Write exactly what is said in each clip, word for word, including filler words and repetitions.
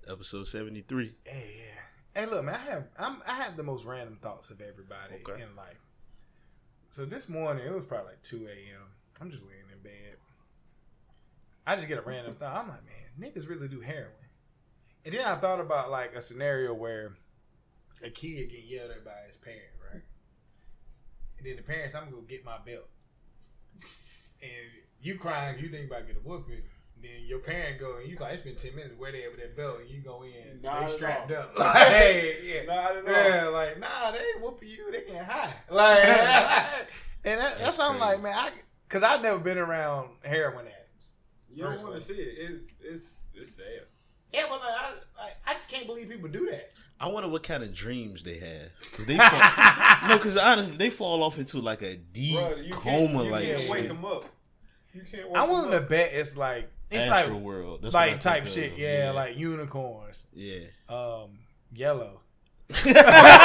Episode seventy-three. Hey, yeah. Hey, look, man, I have I'm, I have the most random thoughts of everybody Okay. in life. So this morning, it was probably like two a.m. I'm just laying in bed. I just get a random thought. I'm like, man, niggas really do heroin. And then I thought about like a scenario where a kid get yelled at by his parent, right? And then the parents, I'm gonna go get my belt. And you crying, you think about getting a whooping. Then your parent go and you like, it's been ten minutes. Where they with that belt? And you go in, Not they strapped all. up. Like, hey, yeah, Not at all. yeah, like nah, they ain't whooping you. They getting high. Like, and that, that's, That's something crazy. like, man, I because I've never been around heroin addicts. You don't want to see it. It's it's it's sad. Yeah, but like, I, like, I just can't believe people do that. I wonder what kind of dreams they have. Cause they fall, no, because honestly, they fall off into like a deep Bro, you coma, can't, you like can't shit. wake them up. You can't wake I them wanted to up. bet it's like it's Astral like world, That's what I like think type of. shit. Yeah, like unicorns. yeah. Um, yellow. It's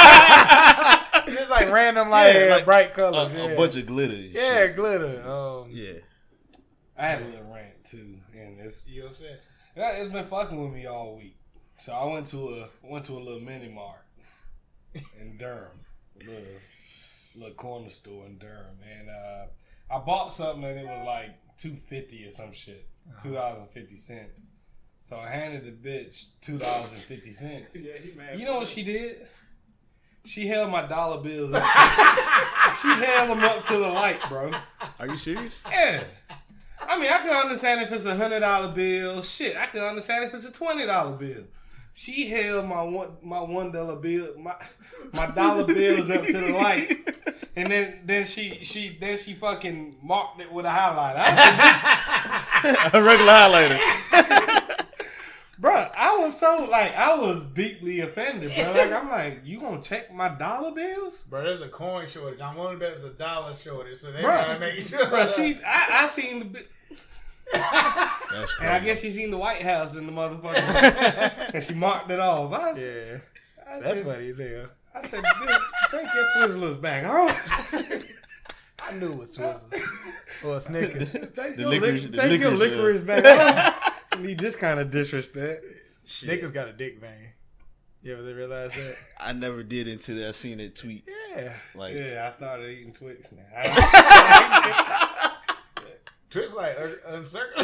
like random, like, Yeah, like bright A, colors. a yeah. bunch of glitter. and yeah, shit. glitter. Um, yeah. I had a little rant too, and it's You upset? yeah, it's been fucking with me all week. So I went to a went to a little mini mart in Durham, a little little corner store in Durham, and uh, I bought something and it was like two fifty or some shit, two dollars and fifty cents. So I handed the bitch two dollars and fifty cents. Yeah, he mad. You know what she did? She held my dollar bills up. To, she held them up to the light, bro. Are you serious? Yeah. I mean, I can understand if it's a hundred dollar bill. Shit, I can understand if it's a twenty dollar bill. She held my one my one dollar bill, my my dollar bills up to the light, and then then she she then she fucking marked it with a highlighter. I A regular highlighter. Bruh, I was so like I was deeply offended, bro. Like I'm like, you gonna check my dollar bills? Bro, there's a coin shortage. I'm willing to bet there's a dollar shortage, so they Bruh. gotta make sure. Bro, she I, I seen the bi- That's and I crazy. guess she seen the White House in the motherfucker, and she marked it off. I, yeah, I that's said, funny as hell. I said, "Bitch, take your Twizzlers back, all right? I knew it was Twizzlers or Snickers. Take The your, licorice- lic- the take your licorice, licorice back. I don't need this kind of disrespect." Snickers got a dick vein. You ever realize that? I never did until I seen that tweet. Yeah. Like, Yeah, I started eating Twix now. I- Twix like uh, uncircled.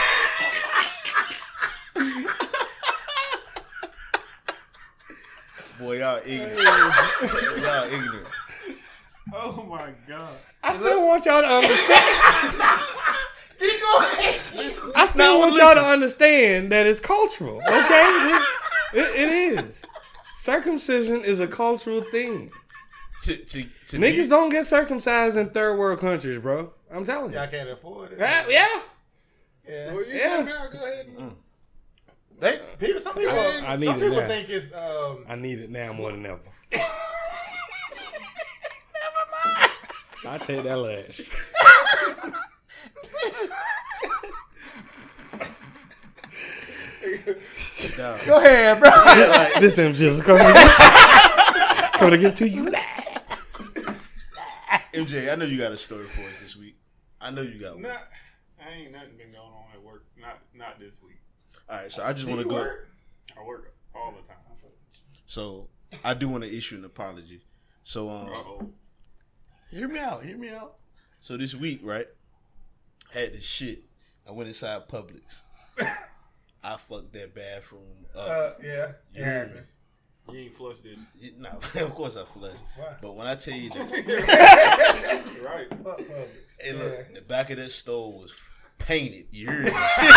boy, y'all ignorant. y'all ignorant. Oh my god. I still want y'all to understand. Keep going. I still want y'all to understand that it's cultural. Okay, it, it is. Circumcision is a cultural thing. To, to, to Niggas me, don't get circumcised in third world countries, bro. I'm telling you. Y'all can't afford it. Yeah, yeah. Yeah. Well, you Yeah. yeah. Go ahead. And, They people. Some people. I- I need some it people now. think it's. Um, I need it now more than ever. I take that lash. nah. Go ahead, bro. This M J is coming to get, coming to get to you. M J, I know you got a story for us this week. I know you got one. not, I ain't nothing been going on at work. Not not this week. All right, so I just want to go. I work all the time. So I do want to issue an apology. So um, Uh-oh. hear me out. Hear me out. So this week, right? Had this shit. I went inside Publix. I fucked that bathroom up. Uh, yeah. You It hear me? happens. You ain't flushed it. It- no, of course I flushed. Why? But when I tell you that, Right. Fuck Publix. hey, Yeah. look, the back of that stove was painted. You hear me?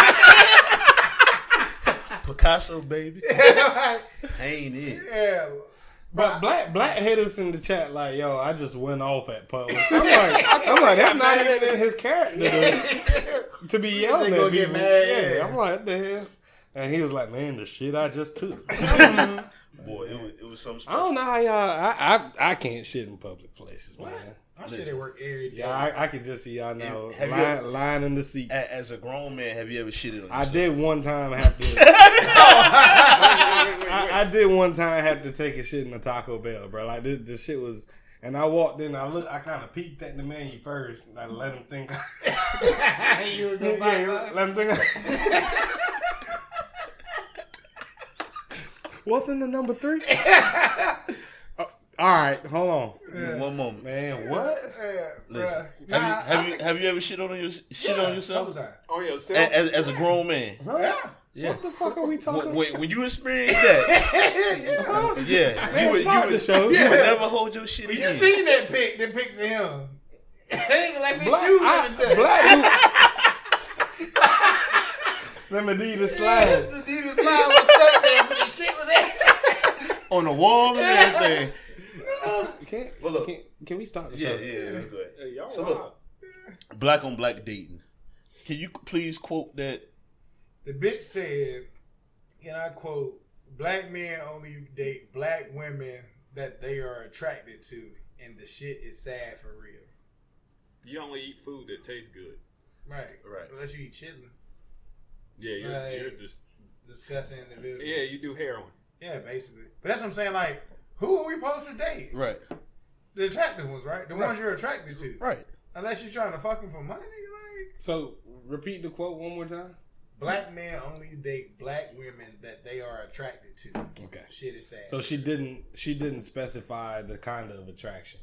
Picasso, baby. Painted. Yeah. But black black hit us in the chat like, yo, I just went off at Publix. I'm like, I'm like, that's not even in his character to, to be yelling They at gonna people. get mad, Yeah, yeah. I'm like, what the hell? And he was like, man, the shit I just took. Boy, it was, it was something I special. don't know how y'all. I, I I can't shit in public places, man. I shit at work every day. Yeah, I, I could just see y'all now Have you lying, ever- lying in the seat. A- As a grown man, have you ever shitted on I yourself? did one time have to. I, I did one time have to take a shit in a Taco Bell, bro. Like this, this shit was. And I walked in. I look. I kind of peeked at the menu first. I let him think. you was gonna buy Yeah, something? let him think. What's in the number three? uh, all right, hold on. Yeah. One moment, Man, what? Yeah, Listen, bruh. have Nah, you I have you think- have you ever shit on your shit yeah, on yourself couple times. On A- yourself? as, as a grown man? Huh? Yeah. Yeah. What the fuck are we talking When, about? when you experience that, yeah. yeah, Man, you would, start you the would, show. you Yeah. would never hold your shit You again. seen that pic? That pics of him. That nigga like his Black, shoes I, in the black Them Adidas slides. slides. The Adidas slide was stuck there, but the shit was there. On the wall and everything. Can, Well, look. can, can we stop the Yeah, show? yeah. Let's go ahead. Hey, y'all So wild. look, black on black dating. Can you please quote that? The bitch said, and I quote, "Black men only date black women that they are attracted to, and the shit is sad for real." You only eat food that tastes good. Right. Right. Unless you eat chitlins. Yeah, you're, Right. you're just. Discussing individuals. Yeah, you do heroin. Yeah, basically. But that's what I'm saying. Like, who are we supposed to date? Right, The attractive ones, right? The Right. ones you're attracted to. right. Unless you're trying to fuck them for money, like. So, repeat the quote one more time. Black men only date black women that they are attracted to. Okay. Shit is sad. So she didn't she didn't specify the kind of attraction.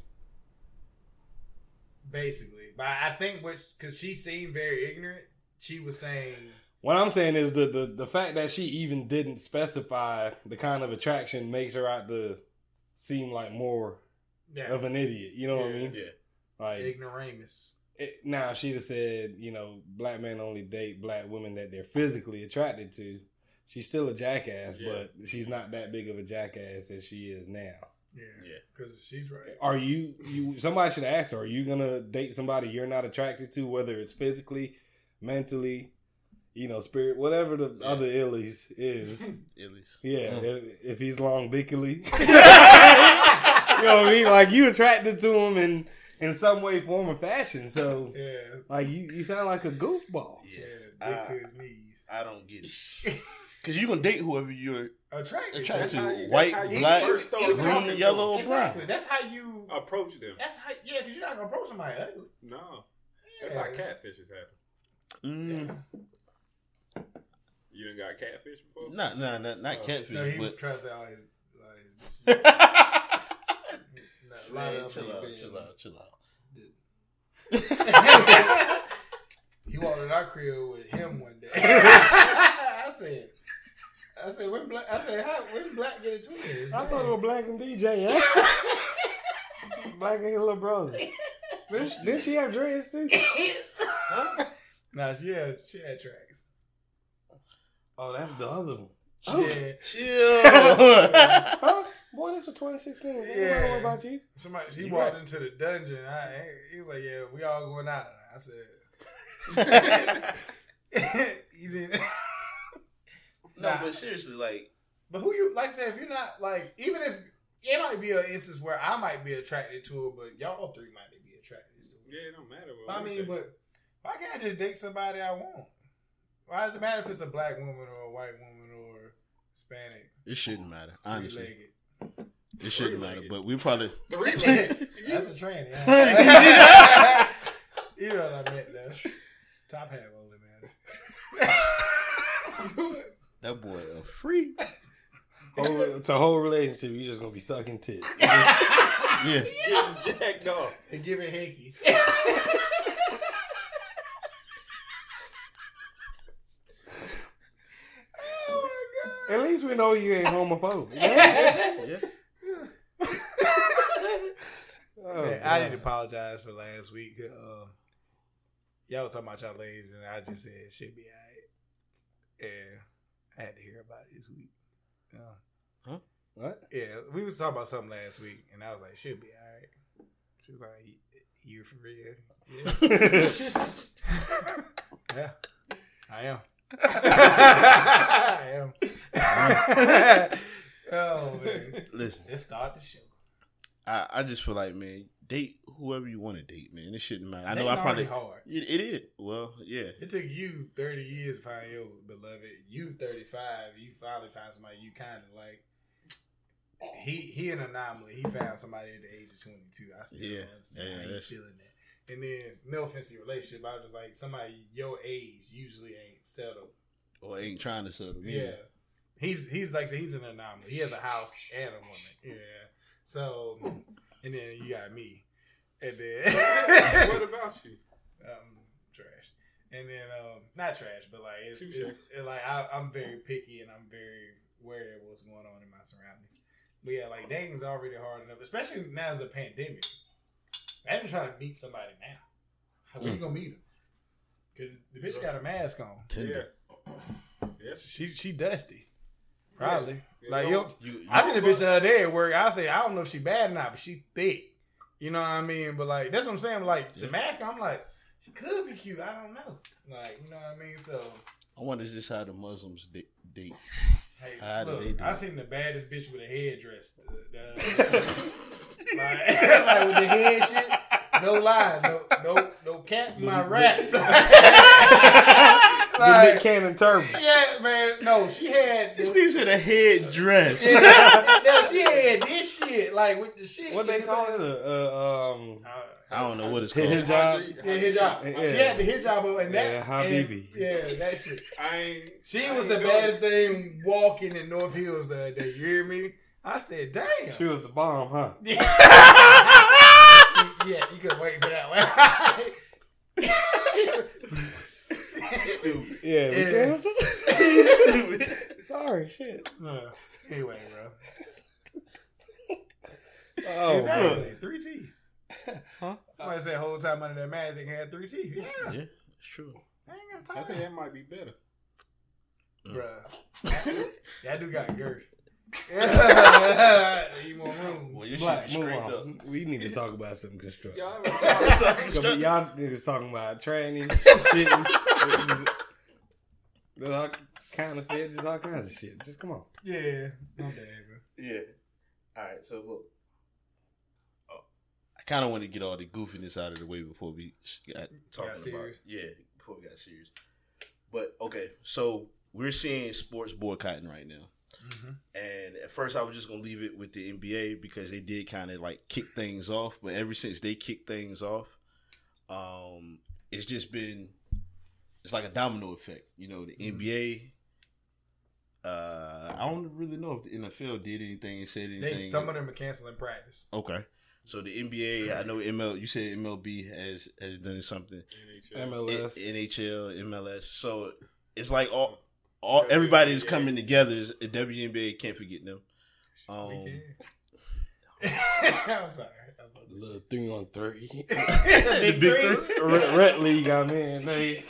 Basically. But I think which because she seemed very ignorant, she was saying What I'm saying is the, the the fact that she even didn't specify the kind of attraction makes her out to seem like more yeah, of an idiot. You know what I Yeah. mean? Yeah. Like ignoramus. it, now she'd have said, you know, black men only date black women that they're physically attracted to. She's still a jackass, Yeah. but she's not that big of a jackass as she is now. Yeah. Yeah. Because she's right. Are you you somebody should ask her, are you gonna date somebody you're not attracted to, whether it's physically, mentally, you know, spirit, whatever the Yeah. other illies is. At least. Yeah, Mm. if, if he's long dickily. You know what I mean? Like you attracted to him in in some way, form, or fashion. So Yeah. like you, you sound like a goofball. Yeah. Yeah. Dick Uh, to his knees. I don't get it. Because you can date whoever you're Attracted. attracted That's to. how you- White, that's how you black, first start green, talking to yellow, or Exactly. brown. That's how you. Approach them. That's how. Yeah, because you're not gonna approach somebody ugly. No. That's Yeah. how catfishes happen. Mm. You done got catfish before? Not, not, not, not Oh. catfish, No, he but. tries to say all his, all his bitches. No, a lot Man, of chill them out, been- chill out, chill out. He walked in our crib with him one day. I said, I said, when black, I said, how, when black get a twin? I thought it was Black and D J. Huh? Black and his little brother. Didn't, didn't she have dreads too? Huh? Nah, she had, she had tracks. Oh, that's the other one. She Oh. had, Chill. Huh? Boy, this was twenty sixteen. Yeah. I don't know about you. somebody, he You walked right. into the dungeon. I, he was like, yeah, we all going out. I said, he's in. No, Nah. but seriously, like, But who you like? I said, if you're not like, even if it might be an instance where I might be attracted to her, but y'all three might be attracted to her. Yeah, it don't matter. What I we mean, say. but why can't I just date somebody I want? Why does it matter if it's a black woman or a white woman or Hispanic, it shouldn't matter, honestly. three-legged? It shouldn't matter, Three-legged. but we probably. Three-legged. That's a tranny. Huh? You know what I meant, though. Top half only matters. That boy a freak. Whole, it's a whole relationship. You're just gonna be sucking tits. Yeah. Getting jacked off. And giving hickeys. Oh my At least we know you ain't homophobic. Yeah. Oh, Man, I God. need to apologize for last week. Uh, y'all was talking about y'all ladies, and I just said it should be alright. And I had to hear about it this week. Uh, What? yeah, we was talking about something last week, and I was like, should be alright. She was like, you for real? Yeah. Yeah, I am. I am. Oh, man. Listen, Let's start the show. I, I just feel like, man, date whoever you want to date, man. It shouldn't matter. I know Dating I probably. already hard. It, it is. Well, yeah. It took you thirty years to find your beloved. You thirty-five. You finally find somebody you kind of like. He he an anomaly. He found somebody at the age of twenty-two. I still Yeah. don't understand Yeah, how he's that's- feeling that. And then, no offense to your relationship, I was just like, somebody your age usually ain't settled. Or ain't trying to settle. Yeah. he's he's like he's an anomaly. He has a house and a woman. Yeah. So and then you got me, and then What about you? um, trash. And then um, not trash, but like it's, Touche. it's it, like I, I'm very picky and I'm very aware of what's going on in my surroundings. But yeah, like dating's already hard enough, especially now as a pandemic. Imagine trying to meet somebody now. How where you gonna meet him? Because the bitch got a mask on. Tinder. Yeah. Yes. She she dusty. Probably. Yeah. Like Yeah. yo, You, you, I seen the bitch the other day at work. I say I don't know if she bad or not, but she thick. You know what I mean? But like that's what I'm saying. Like the Yeah. mask, I'm like she could be cute. I don't know. Like you know what I mean? So I wonder just how the Muslims da- date. hey, How do look, they do I it? seen the baddest bitch with a headdress. The, the, like, like with the head shit. No lie, no no no cat in my rap. The Like, Nick Cannon turban. yeah, man. No, she had. This thing said a head dress. Yeah, no, she had this shit like with the shit. What they in the call back. it? Uh, uh, um, Uh, I don't know what it's His called. hijab. Yeah, hijab. Yeah. She had the hijab on and that. Yeah, Habibi. and- yeah, that shit. I ain't. She I was ain't the know. baddest thing walking in North Hills the other day. You hear me? I said, damn. she was the bomb, huh? Yeah, you could wait for that one. Stupid. Yeah. Yeah. Stupid. Sorry, shit. Uh, anyway, bro. Oh, exactly. man. Three teeth. Huh? Somebody said whole time under that mask they had three teeth. Yeah. Yeah, it's true. I ain't I got think time. that might be better. Bruh. That dude got girth. Need more room. Well, your Black, shit move straight up. on. We need to talk about something constructive. Y'all ever thought, It's Cause like- y'all niggas talking about trannies, shit. There's all kind of fit, just all kinds of shit. Just come on. Yeah. No bad, bro. Yeah. All right. So look, oh, I kind of want to get all the goofiness out of the way before we got talking about. serious? Yeah, before we got serious. But okay, so we're seeing sports boycotting right now, Mm-hmm. and at first I was just gonna leave it with the N B A because they did kind of like kick things off. But ever since they kicked things off, um, it's just been it's like a domino effect. You know, the N B A. Uh, I don't really know if the N F L did anything and said anything. They, some of them are canceling practice. Okay. So the N B A, I know M L. You said M L B has has done something. M L N- S. N H L, M L S. So it's like all, all everybody is coming together. Is W N B A, can't forget them. Um, We can. I'm sorry. The little three on three. Big big three. Red, Red League, I mean, they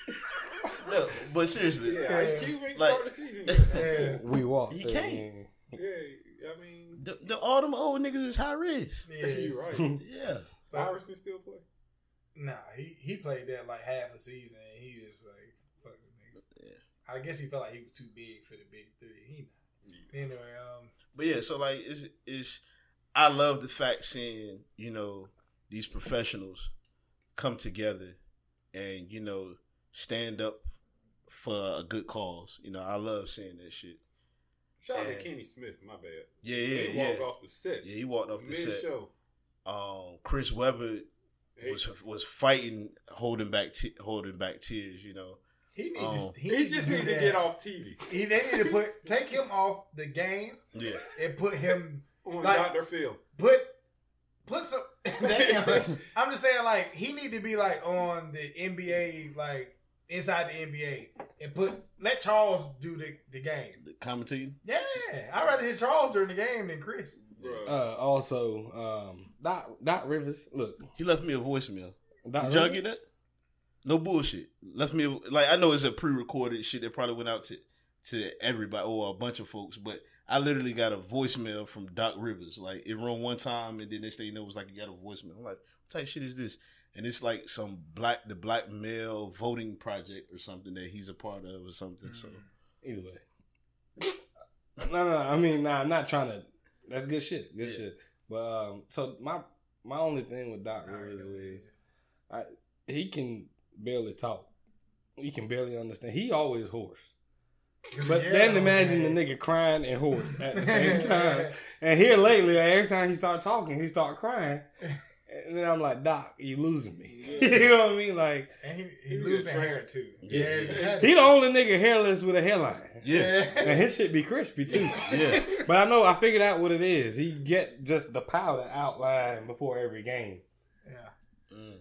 no, but seriously, yeah, Ice Cube ain't Like- started the season yet. Yeah. we walked. He there, can't. man. Yeah, I mean, the, the, all them old niggas is high risk. Yeah. you're right. Yeah. Iverson still play. Nah, he, he played that like half a season and he just like fuck with niggas. Yeah. I guess he felt like he was too big for the big three. He not. Anyway, um But yeah, so like it's, it's I love the fact seeing, you know, these professionals come together and, you know, stand up for a good cause. You know, I love seeing that shit. Shout out to And- Kenny Smith, my bad. Yeah, yeah, he yeah. walked off the set. Yeah, he walked off the Mid set. show. Um, Chris Webber was was fighting, holding back, te- holding back tears. You know, he needs Oh. to, He, needs just do needs to that. get off T V He they need to put take him off the game yeah. and put him on Like- Doctor Phil. put put some damn, I'm just saying like he need to be like on the N B A like inside the N B A and put let Charles do the, the game. The commentating. Yeah, I'd rather hear Charles during the game than Chris. Bruh. Uh, also, um, Doc, Doc Rivers. Look, He left me a voicemail. Doc Did y'all Rivers. get that? No bullshit. Left me a, like I know it's a pre-recorded shit that probably went out to to everybody or a bunch of folks, but I literally got a voicemail from Doc Rivers. Like it run one time, and then next thing you know, it was like you got a voicemail. I'm like, what type of shit is this? And it's like some black the black male voting project or something that he's a part of or something. So Either way. No, no, no. I mean, nah, I'm not trying to. That's good shit. Good Yeah. shit. But um, so my my only thing with Doc Rivers is I, he can barely talk. He can barely understand. He always hoarse. But Yeah, then imagine man. the nigga crying and hoarse at the same time. And here lately, every time he start talking, he start crying. And then I'm like, Doc, you losing me. You know what I mean? Like, And he, he, He was losing a hair trainer. too. Yeah. Yeah, he the only nigga hairless with a hairline. Yeah. And his shit be crispy too. Yeah. But I know I figured out what it is. He get just the powder outline before every game. yeah. Mm.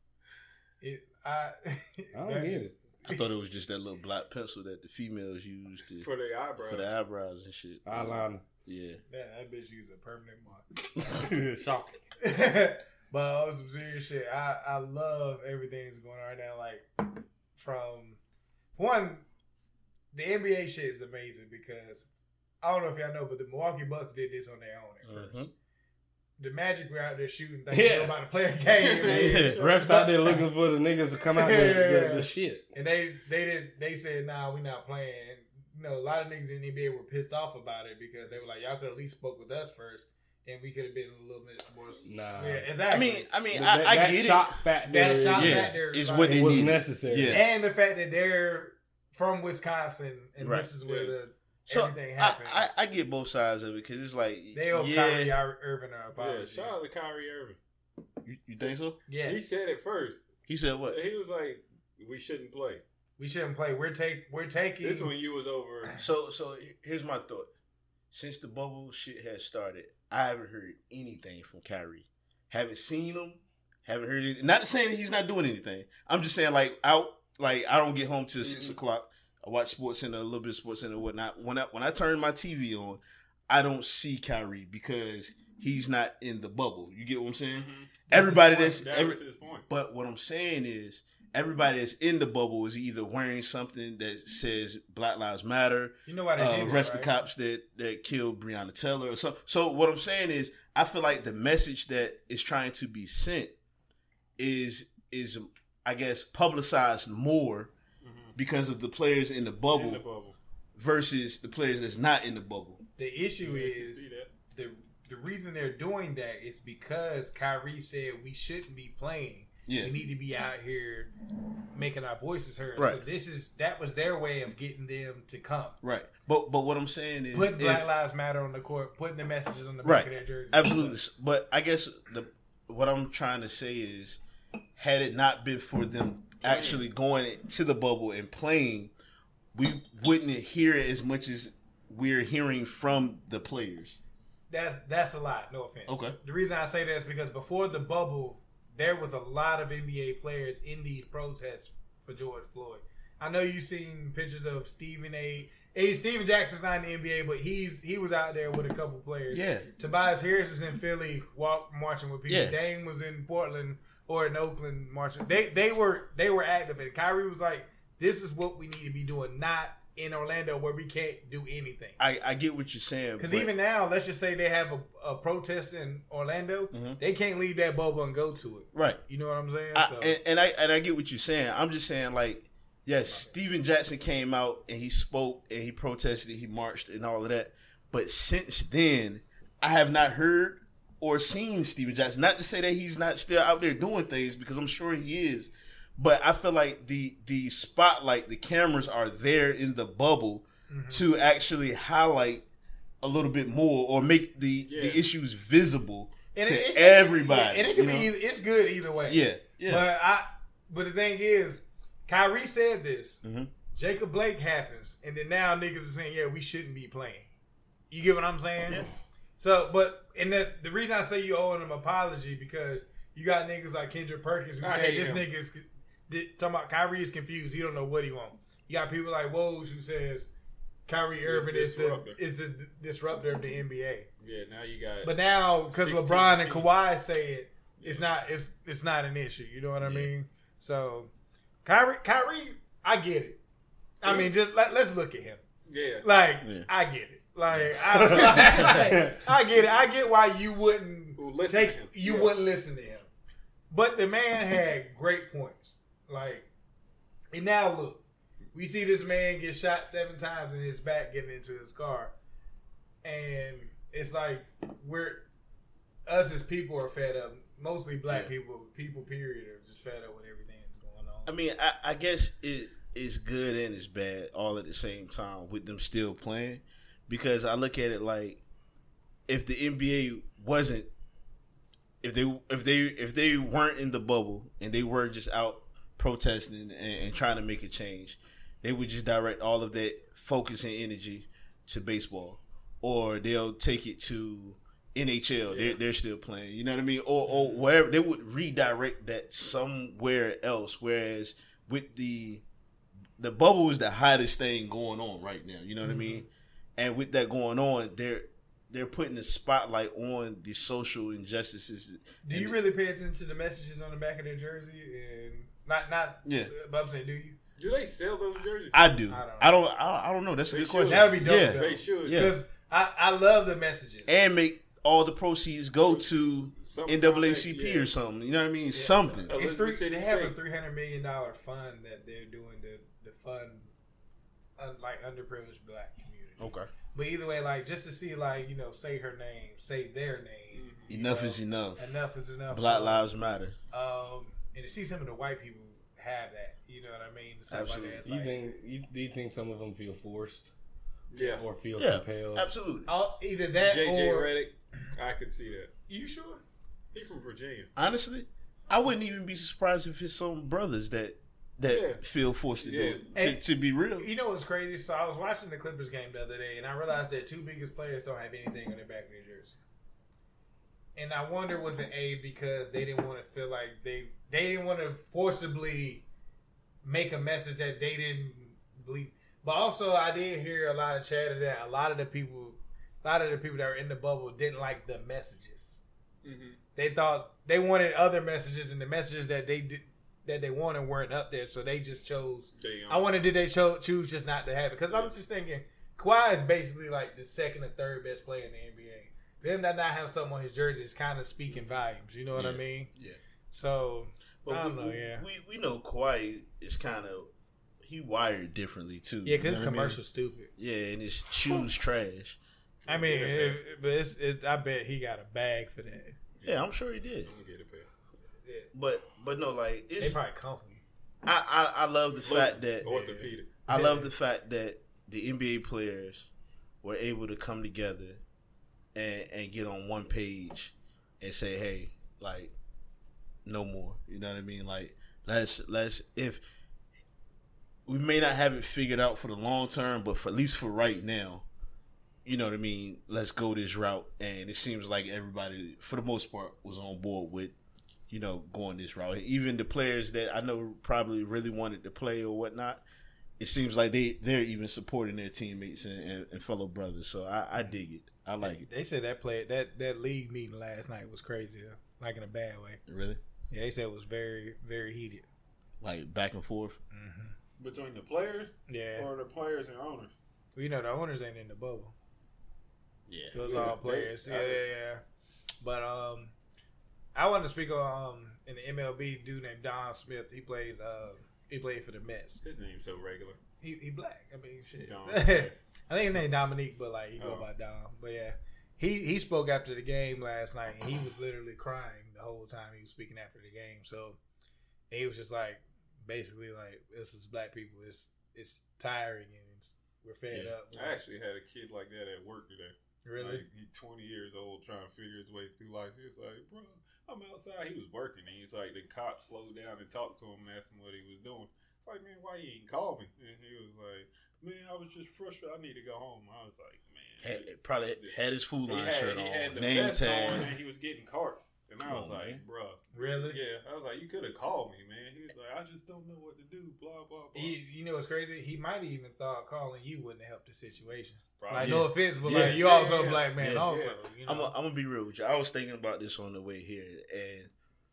It, I, I don't get it. I thought it was just that little black pencil that the females use to, For the eyebrows. for the eyebrows and shit. Eyeliner. Yeah. That, that bitch used a permanent mark. Shocking. But on some serious shit, I, I love everything that's going on right now. Like, from one, the N B A shit is amazing because I don't know if y'all know, but the Milwaukee Bucks did this on their own at first. Mhm. The Magic were out there shooting, thinking Yeah. they were about to play a game, Yeah. Refs out there looking for the niggas to come out with the, the, the shit. and they they did they said, "Nah, we not playing." And, you know, a lot of niggas in the N B A were pissed off about it because they were like, "Y'all could at least spoke with us first, and we could have been a little bit more." Nah. Yeah, I exactly. mean, I mean, That, I, I that get shock factor That shock it. Yeah, factor it's like, what they was needed. necessary. Yeah. and the fact that they're from Wisconsin and Right. this is where Yeah. the So everything I, happened. I, I get both sides of it because it's like, they owe yeah, Kyrie Ir- Irving an Yeah, apology. shout out to Kyrie Irving. you, you think so? Yes, He said it first. He said what? He was like, we shouldn't play. we shouldn't play. We're take we're taking. This when you was over. So, so here's my thought. Since the bubble shit has started, I haven't heard anything from Kyrie. Haven't seen him. Haven't heard it. Not saying that he's not doing anything. I'm just saying, like, out. Like, I don't get home till Mm-hmm. six o'clock. I watch Sports Center, a little bit of Sports Center, and whatnot. When I when I turn my T V on, I don't see Kyrie because he's not in the bubble. You get what I'm saying? Mhm. Everybody That's that's That every, was his point. but what I'm saying is, everybody that's in the bubble is either wearing something that says Black Lives Matter, You know why they uh, did arrest that, the right? cops that, that killed Breonna Taylor or something. So what I'm saying is, I feel like the message that is trying to be sent is is I guess publicized more Mhm. because of the players in the bubble, In the bubble. versus the players that's not in the bubble. The issue Yeah, you can is see that. the the reason they're doing that is because Kyrie said we shouldn't be playing. Yeah, We need to be out here making our voices heard. Right. So this is that was their way of getting them to come. right. But but what I'm saying is, Putting Black if- Lives Matter on the court, putting the messages on the back Right. of their jerseys. Absolutely. But I guess the what I'm trying to say is, had it not been for them actually going to the bubble and playing, we wouldn't hear it as much as we're hearing from the players. That's that's a lot. No offense. Okay. The reason I say that is because before the bubble, there was a lot of N B A players in these protests for George Floyd. I know you've seen pictures of Stephen A. Hey, Steven Jackson's not in the N B A, but he's he was out there with a couple players. Yeah. Tobias Harris was in Philly, walk, marching with people. Yeah. Dame was in Portland or in Oakland marching. They they were they were active, and Kyrie was like, "This is what we need to be doing, not in Orlando where we can't do anything." I, I get what you're saying. Because but- even now, let's just say they have a, a protest in Orlando, Mhm. they can't leave that bubble and go to it. right. You know what I'm saying? I, so and, and I and I get what you're saying. I'm just saying, like, yes, Steven Jackson came out and he spoke and he protested, he marched and all of that. But since then, I have not heard or seen Steven Jackson. Not to say that he's not still out there doing things, because I'm sure he is. But I feel like the the spotlight, the cameras are there in the bubble Mhm. to actually highlight a little bit more or make the, Yeah. the issues visible and to it- it- everybody. yeah, and it can you be know? either, it's good either way. yeah, yeah. But I but the thing is, Kyrie said this. Mhm. Jacob Blake happens, and then now niggas are saying, "Yeah, we shouldn't be playing." You get what I'm saying? Yeah. So, but and the the reason I say you owe him an apology because you got niggas like Kendrick Perkins who I say hate this him. nigga is th- talking about Kyrie is confused. He don't know what he want. You got people like Woj who says Kyrie He's Irving is the disruptor. is the d- disruptor of the N B A. Yeah, now you got. But now because sixteen LeBron and teams. Kawhi say it, it's Yeah. not it's it's not an issue. You know what I Yeah. mean? So Kyrie Kyrie, I get it. I mean, just let, let's look at him. Yeah. Like Yeah. I get it. Like I, I get it. I get why you wouldn't Who listen take to him. you Yeah. wouldn't listen to him. But the man had great points. Like, and now look, we see this man get shot seven times in his back getting into his car, and it's like we're us as people are fed up. Mostly black Yeah. people, people period, are just fed up with everything that's going on. I mean, I, I guess it is good and it's bad all at the same time with them still playing, because I look at it like if the N B A wasn't, if they if they if they weren't in the bubble and they were just out protesting and, and trying to make a change, they would just direct all of that focus and energy to baseball, or they'll take it to N H L. Yeah. They're they're still playing. You know what I mean? Or or wherever they would redirect that somewhere else. Whereas with the the bubble is the hottest thing going on right now. You know what mm-hmm. I mean? And with that going on, they're they're putting the spotlight on the social injustices. Do you really pay attention to the messages on the back of their jersey? And not not yeah. But I'm saying, do you? Do they sell those jerseys? I do. I don't. I don't. I don't know. That's a they good should. question. That would be dope. Yeah. Though. They should. Because yeah. I, I love the messages and make all the proceeds go to Some N double A C P yeah. or something. You know what I mean? Yeah. Something. It's three, they have a three hundred million dollar fund that they're doing to the fund, un, like underprivileged black community. Okay. But either way, like just to see, like you know, say her name, say their name. Mm-hmm. Enough know, is enough. Enough is enough. Black um, lives matter. Um, and to see some of the white people have that, you know what I mean? Stuff absolutely. Like that. You like, think? You, do you think some of them feel forced? Yeah. Or feel yeah, compelled? Absolutely. I'll, either that J J or Redick, I could see that. You sure? He from Virginia. Honestly, I wouldn't even be surprised if it's some brothers that that Yeah. feel forced to Yeah. do it. To, And- to be real, You know what's crazy? So I was watching the Clippers game the other day, and I realized that two biggest players don't have anything on their back of their jersey. And I wonder, was it A, because they didn't want to feel like they they didn't want to forcibly make a message that they didn't believe. But also, I did hear a lot of chatter that a lot of the people, a lot of the people that were in the bubble didn't like the messages. Mm-hmm. They thought they wanted other messages, and the messages that they did that they wanted weren't up there, so they just chose. Damn. I wonder, did they cho- choose just not to have it? Because I'm just thinking, Kawhi is basically like the second or third best player in the N B A. For him to not have something on his jersey is kind of speaking volumes. You know what yeah. I mean? Yeah. So but I don't we, know. Yeah. We we know Kawhi is kind of he wired differently too. Yeah, because you his know what I mean? commercial's stupid. Yeah, and his shoes trash. I mean, it, but it's, it, I bet he got a bag for that. Yeah, I'm sure he did. I'm gonna get a pair. Yeah. But but no, like They it's, probably comfy. I, I I love the fact that Orthopedic. I love the fact that the N B A players were able to come together and and get on one page and say, hey, like, no more. You know what I mean? Like, let's let's if we may not have it figured out for the long term, but for at least for right now, you know what I mean? Let's go this route. And it seems like everybody, for the most part, was on board with, you know, going this route. Even the players that I know probably really wanted to play or whatnot, it seems like they, they're even supporting their teammates and, and, and fellow brothers. So I, I dig it. I like it. They said that play that that league meeting last night was crazy, though. Like in a bad way. Really? Yeah, they said it was very very heated. Like back and forth? Mm-hmm. Between the players, Yeah. or the players and owners. Well, you know the owners ain't in the bubble. Yeah. Those Yeah, all players. they- Yeah, yeah, yeah. But um, I wanted to speak on um in the M L B dude named Don Smith. He plays uh he played for the Mets. His name's so regular. He he black. I mean shit. Don. I think his name Dominique, but like he go Oh. by Dom. But yeah, he he spoke after the game last night, and he was literally crying the whole time he was speaking after the game. So he was just like, basically like, this is black people. It's it's tiring and it's, we're fed Yeah. up. I actually had a kid like that at work today. Really? Like, he twenty years old trying to figure his way through life. He was like, bro, I'm outside. He was working. And he's like, the cop slowed down and talked to him and asked him what he was doing. It's like, man, why you ain't call me? And he was like, man, I was just frustrated. I need to go home. I was like, man. Had, probably had his Food he Line had, shirt he on, had the name vest on tag. and he was getting carts. And I Come was on, like, man. bro. Really? Yeah. I was like, you could have called me, man. He was like, I just don't know what to do. Blah, blah, blah. He, you know what's crazy? He might have even thought calling you wouldn't have helped the situation. Probably. Like, Yeah. no offense, but Yeah. like, you Yeah, also yeah, a black man, yeah, also. yeah. You know? I'm going to be real with you. I was thinking about this on the way here, and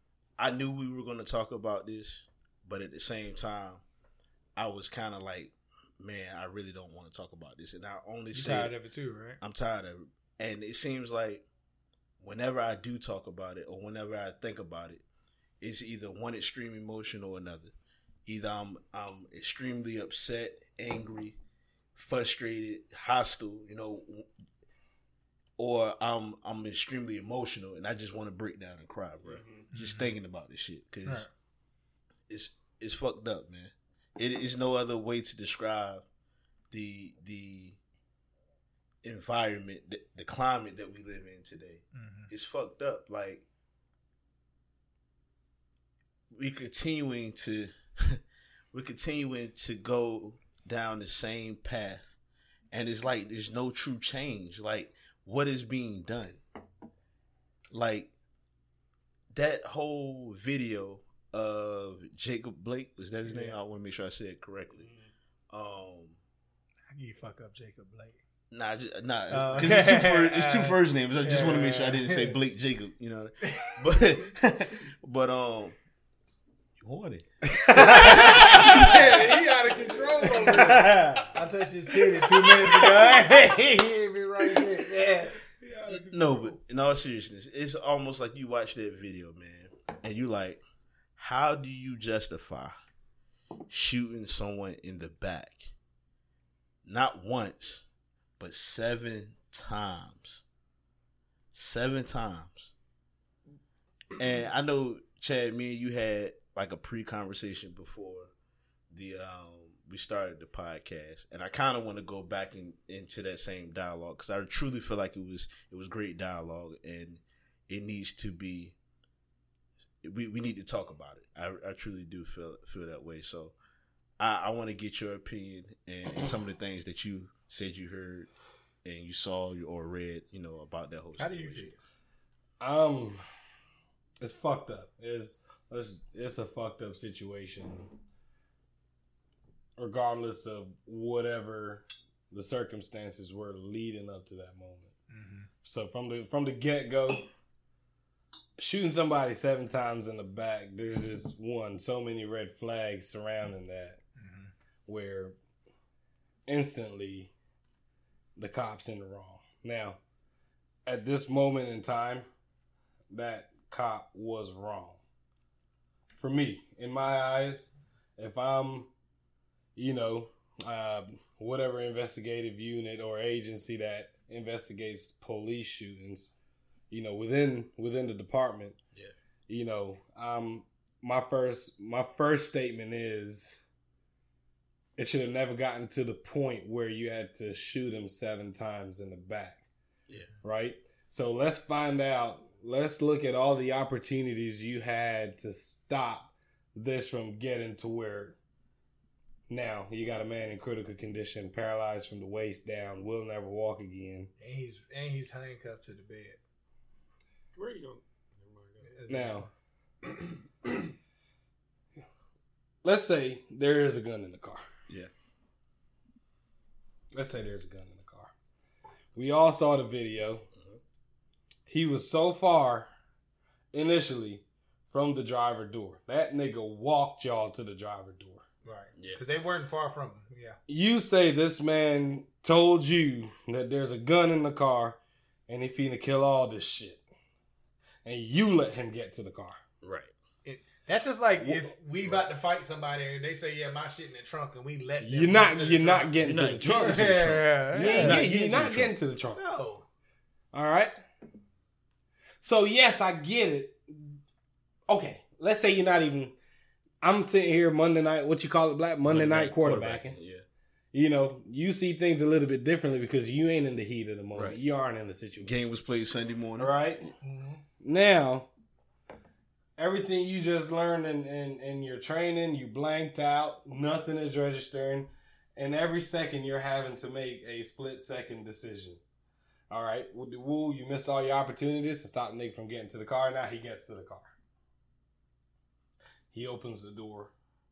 I knew we were going to talk about this, but at the same time, I was kind of like, man, I really don't want to talk about this. And I only you say, tired of it too, right? I'm tired of it. And it seems like whenever I do talk about it or whenever I think about it, it's either one extreme emotion or another. Either I'm I'm extremely upset, angry, frustrated, hostile, you know, or I'm I'm extremely emotional and I just want to break down and cry, bro. Mhm. Just Mhm. thinking about this shit because Right. it's it's fucked up, man. It is no other way to describe the the environment, the, the climate that we live in today. Mhm. It's fucked up. Like we're continuing to we're continuing to go down the same path, and it's like there's no true change. Like, what is being done? Like, that whole video of Jacob Blake, was that his name? Yeah. I want to make sure I said it correctly. Um, How can you fuck up Jacob Blake? Nah, just, nah, Oh. because it's two first, it's two first names. I just want to make sure I didn't say Blake Jacob. You know, but but um, you want it? Yeah, he out of control over there. I touched his titty two minutes ago. He hit me right there. Yeah. No, but in all seriousness, it's almost like you watch that video, man, and you like, how do you justify shooting someone in the back? Not once, but seven times. Seven times. And I know, Chad, me and you had like a pre-conversation before the um we started the podcast, and I kind of want to go back in, into that same dialogue because I truly feel like it was it was great dialogue, and it needs to be. We, we need to talk about it. I, I truly do feel feel that way. So I, I want to get your opinion and some of the things that you said you heard and you saw or read, you know, about that whole How situation. do you feel? Um, it's fucked up. It's it's it's a fucked up situation, regardless of whatever the circumstances were leading up to that moment. Mm-hmm. So from the from the get go, shooting somebody seven times in the back, there's just one so many red flags surrounding that, Mm-hmm. where instantly the cop's in the wrong. Now, at this moment in time, that cop was wrong. For me, in my eyes, if I'm, you know, uh, whatever investigative unit or agency that investigates police shootings, you know, within within the department, Yeah. you know, um, my first my first statement is, it should have never gotten to the point where you had to shoot him seven times in the back. Yeah. Right? So let's find out. Let's look at all the opportunities you had to stop this from getting to where now you got a man in critical condition, paralyzed from the waist down, will never walk again. And he's and he's handcuffed to the bed. Where you going? Now, let's say there is a gun in the car. Yeah. Let's say there's a gun in the car. We all saw the video. He was so far initially from the driver door. That nigga walked y'all to the driver door. Right. Yeah. Because they weren't far from him. Yeah. You say this man told you that there's a gun in the car and he finna kill all this shit. And you let him get to the car. Right. It, that's just like if we about to fight somebody and they say, yeah, my shit in the trunk, and we let them You're not get to the you're trunk. not getting You're to not the trunk. getting to the trunk. Yeah. You yeah. ain't not get- getting You're to not the getting to the trunk. No. All right. So yes, I get it. Okay, let's say you're not even. I'm sitting here Monday night. What you call it, Black Monday, night quarterbacking. Yeah. You know, you see things a little bit differently because you ain't in the heat of the moment. Right. You aren't in the situation. Game was played Sunday morning. All right. Mm-hmm. Now, everything you just learned in, in, in your training, you blanked out. Nothing is registering. And every second you're having to make a split second decision. All right. Woo, woo, you missed all your opportunities to stop Nick from getting to the car. Now he gets to the car. He opens the door.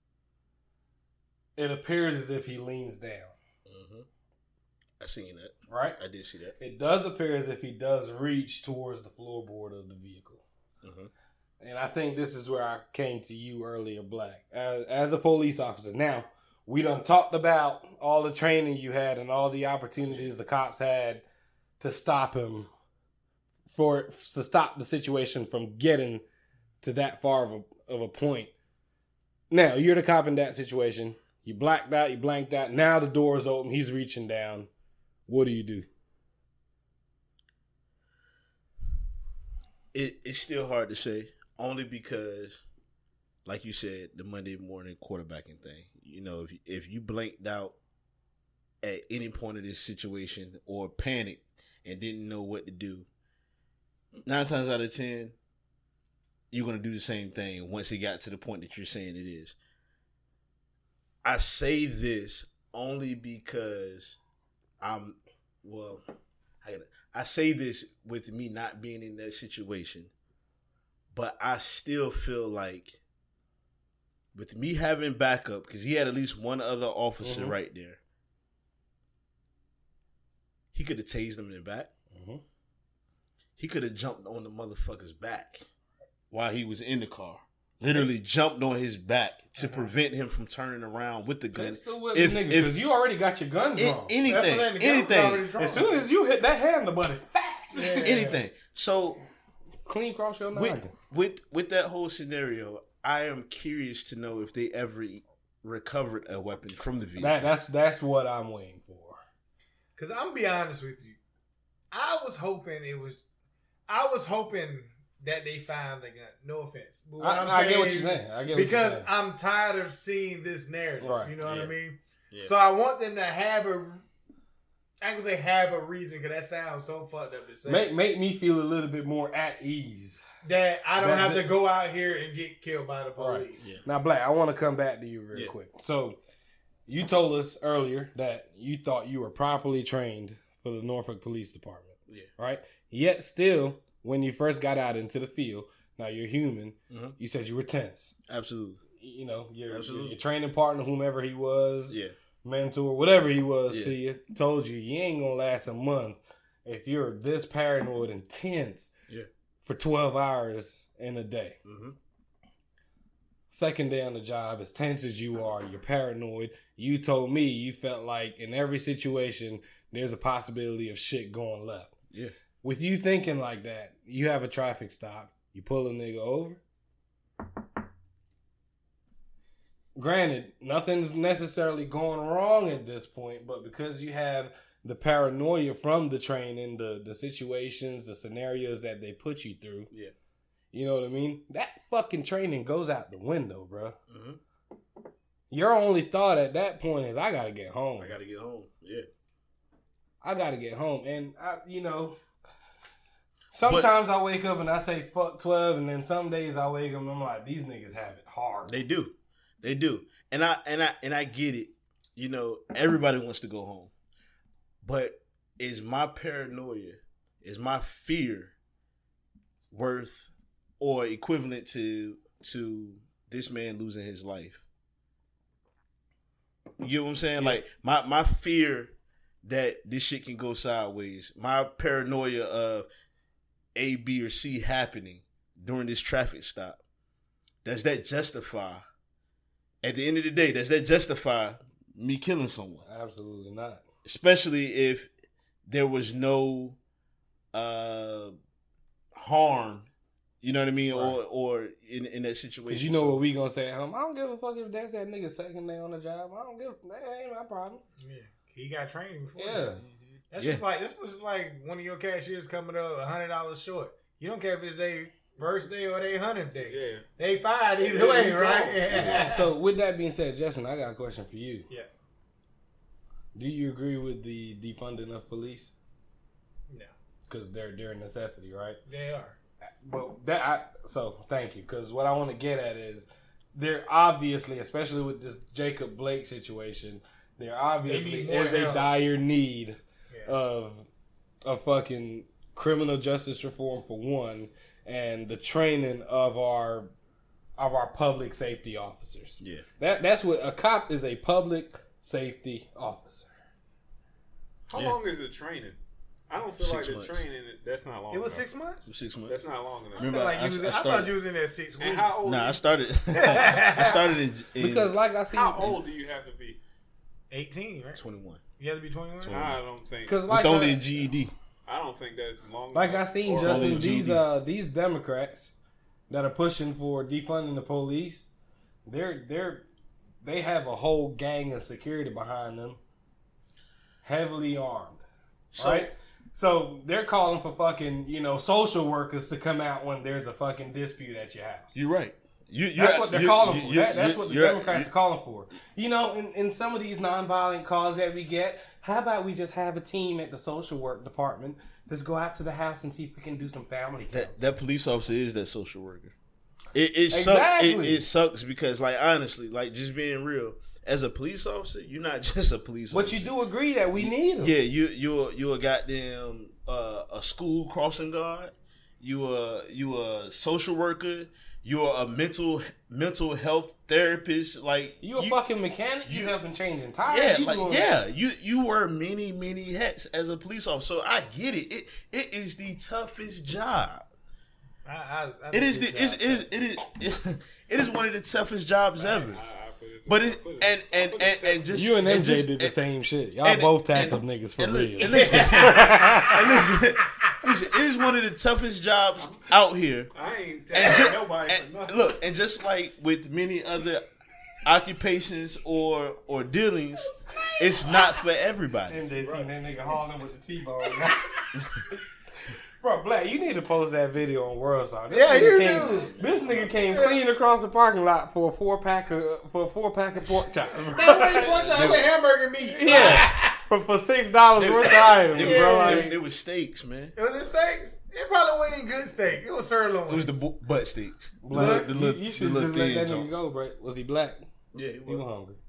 It appears as if he leans down. Mm-hmm. I seen that. Right? I did see that. It does appear as if he does reach towards the floorboard of the vehicle. Mm-hmm. And I think this is where I came to you earlier, Black. As, as a police officer. Now, we done talked about all the training you had and all the opportunities the cops had to stop him, for to stop the situation from getting to that far of a, of a point. Now, you're the cop in that situation. You blacked out, you blanked out. Now the door is open. He's reaching down. What do you do? It, it's still hard to say, only because, like you said, the Monday morning quarterbacking thing. You know, if if you blanked out at any point of this situation or panicked and didn't know what to do, nine times out of ten, you're going to do the same thing once it got to the point that you're saying it is. I say this only because I'm, well, I, gotta, I say this with me not being in that situation, but I still feel like with me having backup, because he had at least one other officer mm-hmm. right there, he could have tased him in the back. Mm-hmm. He could have jumped on the motherfucker's back while he was in the car. Literally jumped on his back to uh-huh. prevent him from turning around with the gun. If because you already got your gun drawn. Anything, anything. As soon as you hit that handle button, yeah. anything. So clean cross your with, with with that whole scenario, I am curious to know if they ever recovered a weapon from the vehicle. That, that's that's what I'm waiting for. Because I'm gonna be honest with you, I was hoping it was. I was hoping. That they found the gun. No offense. But what I, I'm I saying get what you're saying. I get because what you're saying. I'm tired of seeing this narrative. Right. You know what yeah. I mean? Yeah. So I want them to have a. I ain't gonna say have a reason because that sounds so fucked up to say. Make make me feel a little bit more at ease. That I don't that, have that, to go out here and get killed by the police. Right. Yeah. Now, Black, I want to come back to you real yeah. quick. So, you told us earlier that you thought you were properly trained for the Norfolk Police Department. Yeah. Right. Yet still, when you first got out into the field. Now you're human. Mm-hmm. You said you were tense. Absolutely. You know, your, your, your training partner, whomever he was, yeah. mentor, whatever he was yeah. to you, told you you ain't gonna last a month if you're this paranoid and tense yeah. for twelve hours in a day. Mm-hmm. Second day on the job, as tense as you are, you're paranoid. You told me you felt like in every situation there's a possibility of shit going left. Yeah. With you thinking like that, you have a traffic stop. You pull a nigga over. Granted, nothing's necessarily going wrong at this point, but because you have the paranoia from the training, the, the situations, the scenarios that they put you through, yeah, you know what I mean? That fucking training goes out the window, bro. Mm-hmm. Your only thought at that point is, I gotta get home. I gotta get home, yeah. I gotta get home. And, I, you know... Sometimes but, I wake up and I say fuck twelve, and then some days I wake up and I'm like, these niggas have it hard. They do, they do, and I and I and I get it. You know, everybody wants to go home, but is my paranoia, is my fear worth or equivalent to to this man losing his life? You get what I'm saying? Yeah. Like my my fear that this shit can go sideways, my paranoia of A, B, or C happening during this traffic stop, does that justify, at the end of the day, does that justify me killing someone? Absolutely not. Especially if there was no uh, harm, you know what I mean? Right. Or or in, in that situation. Because you know so, what we gonna say at home? I don't give a fuck if that's that nigga's second day on the job. I don't give a, that ain't my problem. Yeah. He got trained before. Yeah. That. That's yeah. just like this is like one of your cashiers coming up a hundred dollars short. You don't care if it's their birthday or their hundredth day. Yeah, they fired either way, right? Yeah. So with that being said, Justin, I got a question for you. Yeah. Do you agree with the defunding of police? No. Because they're they're a necessity, right? They are. But that I, so thank you. Because what I want to get at is they're obviously, especially with this Jacob Blake situation, there obviously is a dire need. Yeah. Of a fucking criminal justice reform for one, and the training of our of our public safety officers. Yeah, that that's what a cop is, a public safety officer. How yeah. long is the training? I don't feel six like months. The training. That's not long. It was enough. six months. Six months. That's not long enough. I, Remember, like I, was, I, I thought you was in there six weeks. And how old nah, I started. I started in, in because, like I said, how old do you have to be? Eighteen, right? Twenty-one. You have to be twenty-one? I don't think. Because like with only a G E D. I don't think that's long Like enough. I seen, Justin, these uh these Democrats that are pushing for defunding the police, they're they're they have a whole gang of security behind them, heavily armed, so, right? So they're calling for fucking, you know, social workers to come out when there's a fucking dispute at your house. You're right. You, that's what they're calling for. That, that's what the Democrats are calling for. You know, in, in some of these nonviolent calls that we get, how about we just have a team at the social work department just go out to the house and see if we can do some family counseling. That, that police officer is that social worker. It it, Exactly. suck, it it sucks because like honestly, like just being real, as a police officer, you're not just a police But officer. you do agree that we need them. Yeah, you you a, you a goddamn uh, a school crossing guard. You a you a social worker. You are a mental mental health therapist. Like You a fucking mechanic? You, you- helping changing tires? yeah, you like doing yeah. You you wear many many hats as a police officer. So I get it. It it is the toughest job. I, I, I It is the think it, it's it is it is it is one of the toughest jobs ever. I, I put it, But I it put it- and I and put it and, and tough. just You and M J just- did the and- same shit. Y'all and- both and- tackled niggas for and real. look- and listen, and listen, listen, it is one of the toughest jobs out here. I ain't And, telling ju- nobody for and nothing. look, and just like with many other occupations or or dealings, it's not for everybody. M J seen that nigga hauling with the T-bone. Bro, Black, you need to post that video on World Star. This Yeah, nigga you came, do. This nigga came clean across the parking lot for a four pack of for a four pack of pork chops. bro. That way, watch out with hamburger meat. Yeah, for, for six dollars worth of items, It, bro. was, Like, it, it was steaks, man. It was it steaks? It probably wasn't good steak. It was sirloin. It was the bu- butt steaks. The Black, little- the little- you, you the should little just let thin that nigga joints. go, bro. Was he black? Yeah, he He was was. hungry.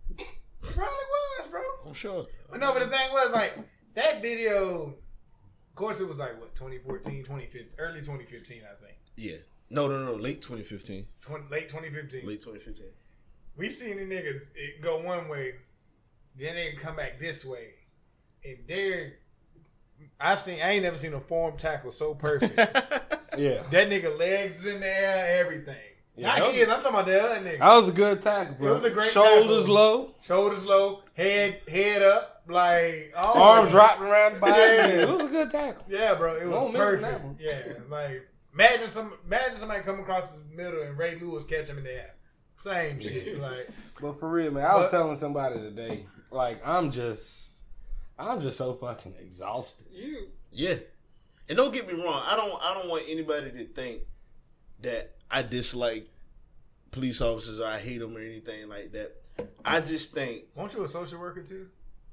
It probably was, bro. I'm sure. But no, but the thing was like that video. Of course, it was like what twenty fourteen, twenty fifteen, early twenty fifteen, I think. Yeah. No, no, no. Late twenty fifteen. twenty, late twenty fifteen. Late twenty fifteen. We seen the niggas it go one way, then they come back this way, and they're. I've seen. I ain't never seen a form tackle so perfect. Yeah, That nigga legs is in the air, everything. Yeah, Not that was- his. I'm talking about the other nigga. that was a good tackle, bro. It was a great Shoulders tackle. low, Shoulders low, head head up, like oh, arms wrapped around the body. Yeah. It was a good tackle. Yeah, bro, it was Don't miss that perfect. one. Yeah, like imagine some imagine somebody come across the middle and Ray Lewis catch him in the air. Same shit. Like But for real, man, I was But- telling somebody today, like I'm just, I'm just so fucking exhausted. You Yeah. And don't get me wrong, I don't I don't want anybody to think that I dislike police officers or I hate them or anything like that. I just think won't you a social worker too?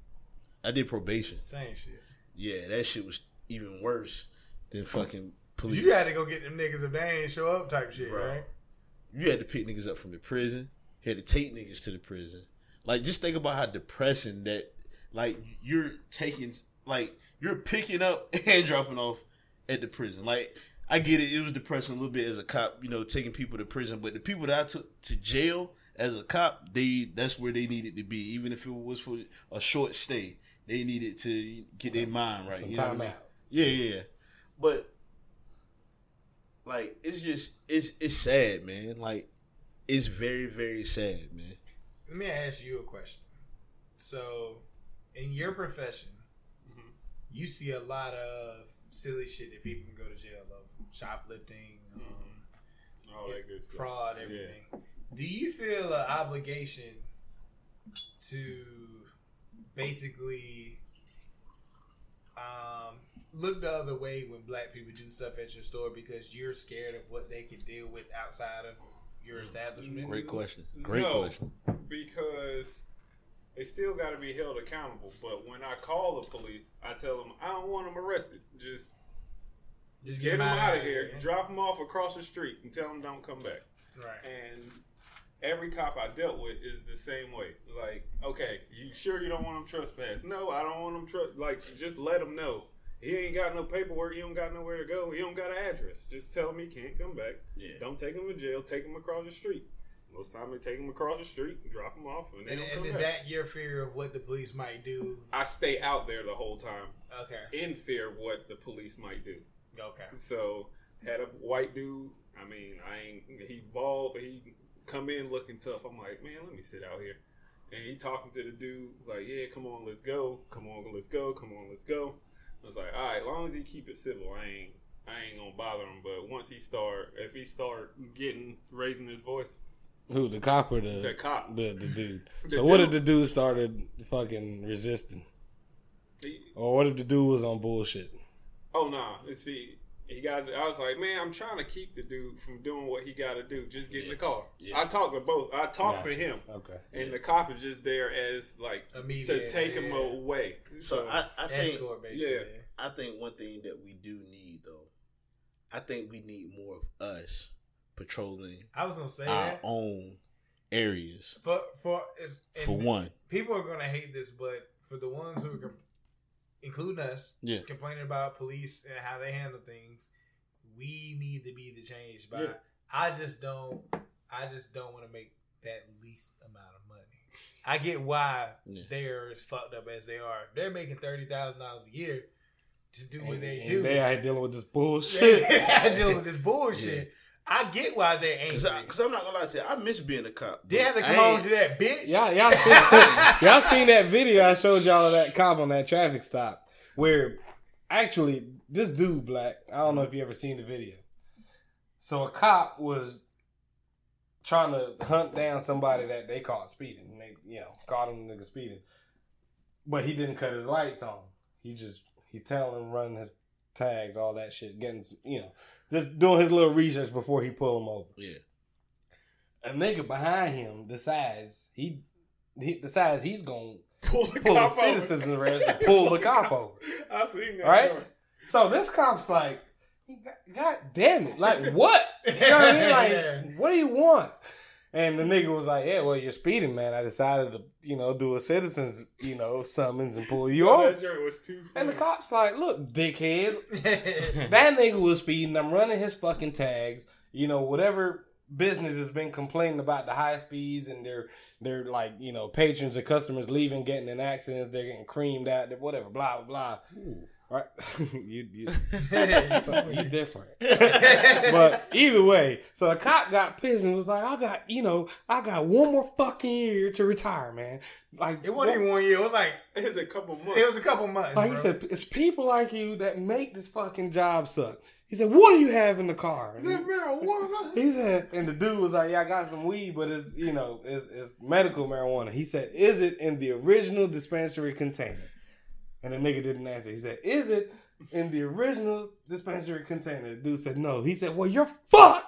I did probation. Same shit. Yeah, that shit was even worse than fucking police. You had to go get them niggas if they ain't show up type shit, Bro. right? You had to pick niggas up from the prison. You had to take niggas to the prison. Like, just think about how depressing that, like, you're taking, like, you're picking up and dropping off at the prison. Like, I get it. It was depressing a little bit as a cop, you know, taking people to prison. But the people that I took to jail as a cop, they that's where they needed to be. Even if it was for a short stay, they needed to get their mind right. Some you know what time I mean? out. Yeah, yeah, yeah. But like it's just it's it's sad, man. Like it's very, very sad, man. Let me ask you a question. So, in your profession, Mhm. you see a lot of silly shit that people can go to jail of, shoplifting, um, all that good stuff. fraud, everything. Do you feel an obligation to basically um, look the other way when black people do stuff at your store because you're scared of what they can deal with outside of your establishment? Great question. Great No. question. Because they still got to be held accountable. But when I call the police, I tell them I don't want them arrested. Just Just get them out of here, yeah. drop them off across the street, and tell them don't come back. Right. And every cop I dealt with is the same way. Like, okay, you sure you don't want him trespass? No, I don't want him trespass. Like, just let him know. He ain't got no paperwork. He don't got nowhere to go. He don't got an address. Just tell him he can't come back. Yeah. Don't take him to jail. Take him across the street. Most time they take him across the street and drop him off, and they And, don't and come is back. that your fear of what the police might do? I stay out there the whole time Okay. in fear of what the police might do. Okay. So had a white dude. I mean, I ain't. He bald, but he come in looking tough. I'm like, man, let me sit out here. And he talking to the dude like, yeah, come on, let's go. Come on, let's go. Come on, let's go. I was like, all right, as long as he keep it civil, I ain't, I ain't gonna bother him. But once he start, if he start getting raising his voice, Who, the cop or the The cop. the, the dude? The so what if dude. the dude started fucking resisting, he, or what if the dude was on bullshit? oh nah, let's see. He got. I was like, man, I'm trying to keep the dude from doing what he got to do. Just get in the car. Yeah. I talked to both. I talked Gotcha. to him. Okay. And the cop is just there as like A to mediator, take him yeah. away. So So, I, I think Escort, basically. yeah. I think one thing that we do need though, I think we need more of us patrolling I was gonna say our that own areas. for for it's, and For one, people are gonna hate this, but for the ones who are, com- including us, yeah, complaining about police and how they handle things, we need to be the change. By Yeah. I just don't, I just don't want to make that least amount of money. I get why Yeah. they are as fucked up as they are. They're making thirty thousand dollars a year to do what And- they and do. They out here dealing with this bullshit. They're dealing with this bullshit. I get why they're angry. because I'm not gonna lie to you, I miss being a cop. They have to I come on ain't- to that bitch. Y'all, y'all, seen, y'all seen that video I showed y'all of that cop on that traffic stop where actually this dude, Black, I don't know if you ever seen the video. So a cop was trying to hunt down somebody that they caught speeding. And they, you know, caught him nigga speeding. But he didn't cut his lights on. He just, he telling him running his tags, all that shit, getting, some, you know, just doing his little research before he pull him over. Yeah, A nigga behind him decides he, he decides he's gonna Pull the pull a cop citizen's over. arrest and pull the cop over. I seen that. Right? Right? So this cop's like, God damn it. Like, what? You know what I mean? Like, what do you want? And the nigga was like, yeah, well, you're speeding, man. I decided to, you know, do a citizen's, you know, summons and pull you over. That joint was too funny. And the cop's like, look, dickhead, that nigga was speeding. I'm running his fucking tags. You know, whatever business has been complaining about the high speeds and they're, they're like, you know, patrons and customers leaving, getting in accidents. They're getting creamed out, whatever, blah, blah, blah. Ooh. Right? you, you, so you different. But either way, so the cop got pissed and was like, I got, you know, I got one more fucking year to retire, man. Like, It wasn't even one year. It was like It was a couple months. it was a couple months. like he bro. said, it's people like you that make this fucking job suck. He said, what do you have in the car? Is that marijuana? He said, and the dude was like, yeah, I got some weed, but it's, you know, it's, it's medical marijuana. He said, is it in the original dispensary container? And the nigga didn't answer. He said, is it in the original dispensary container? The dude said, no. He said, well, you're fucked.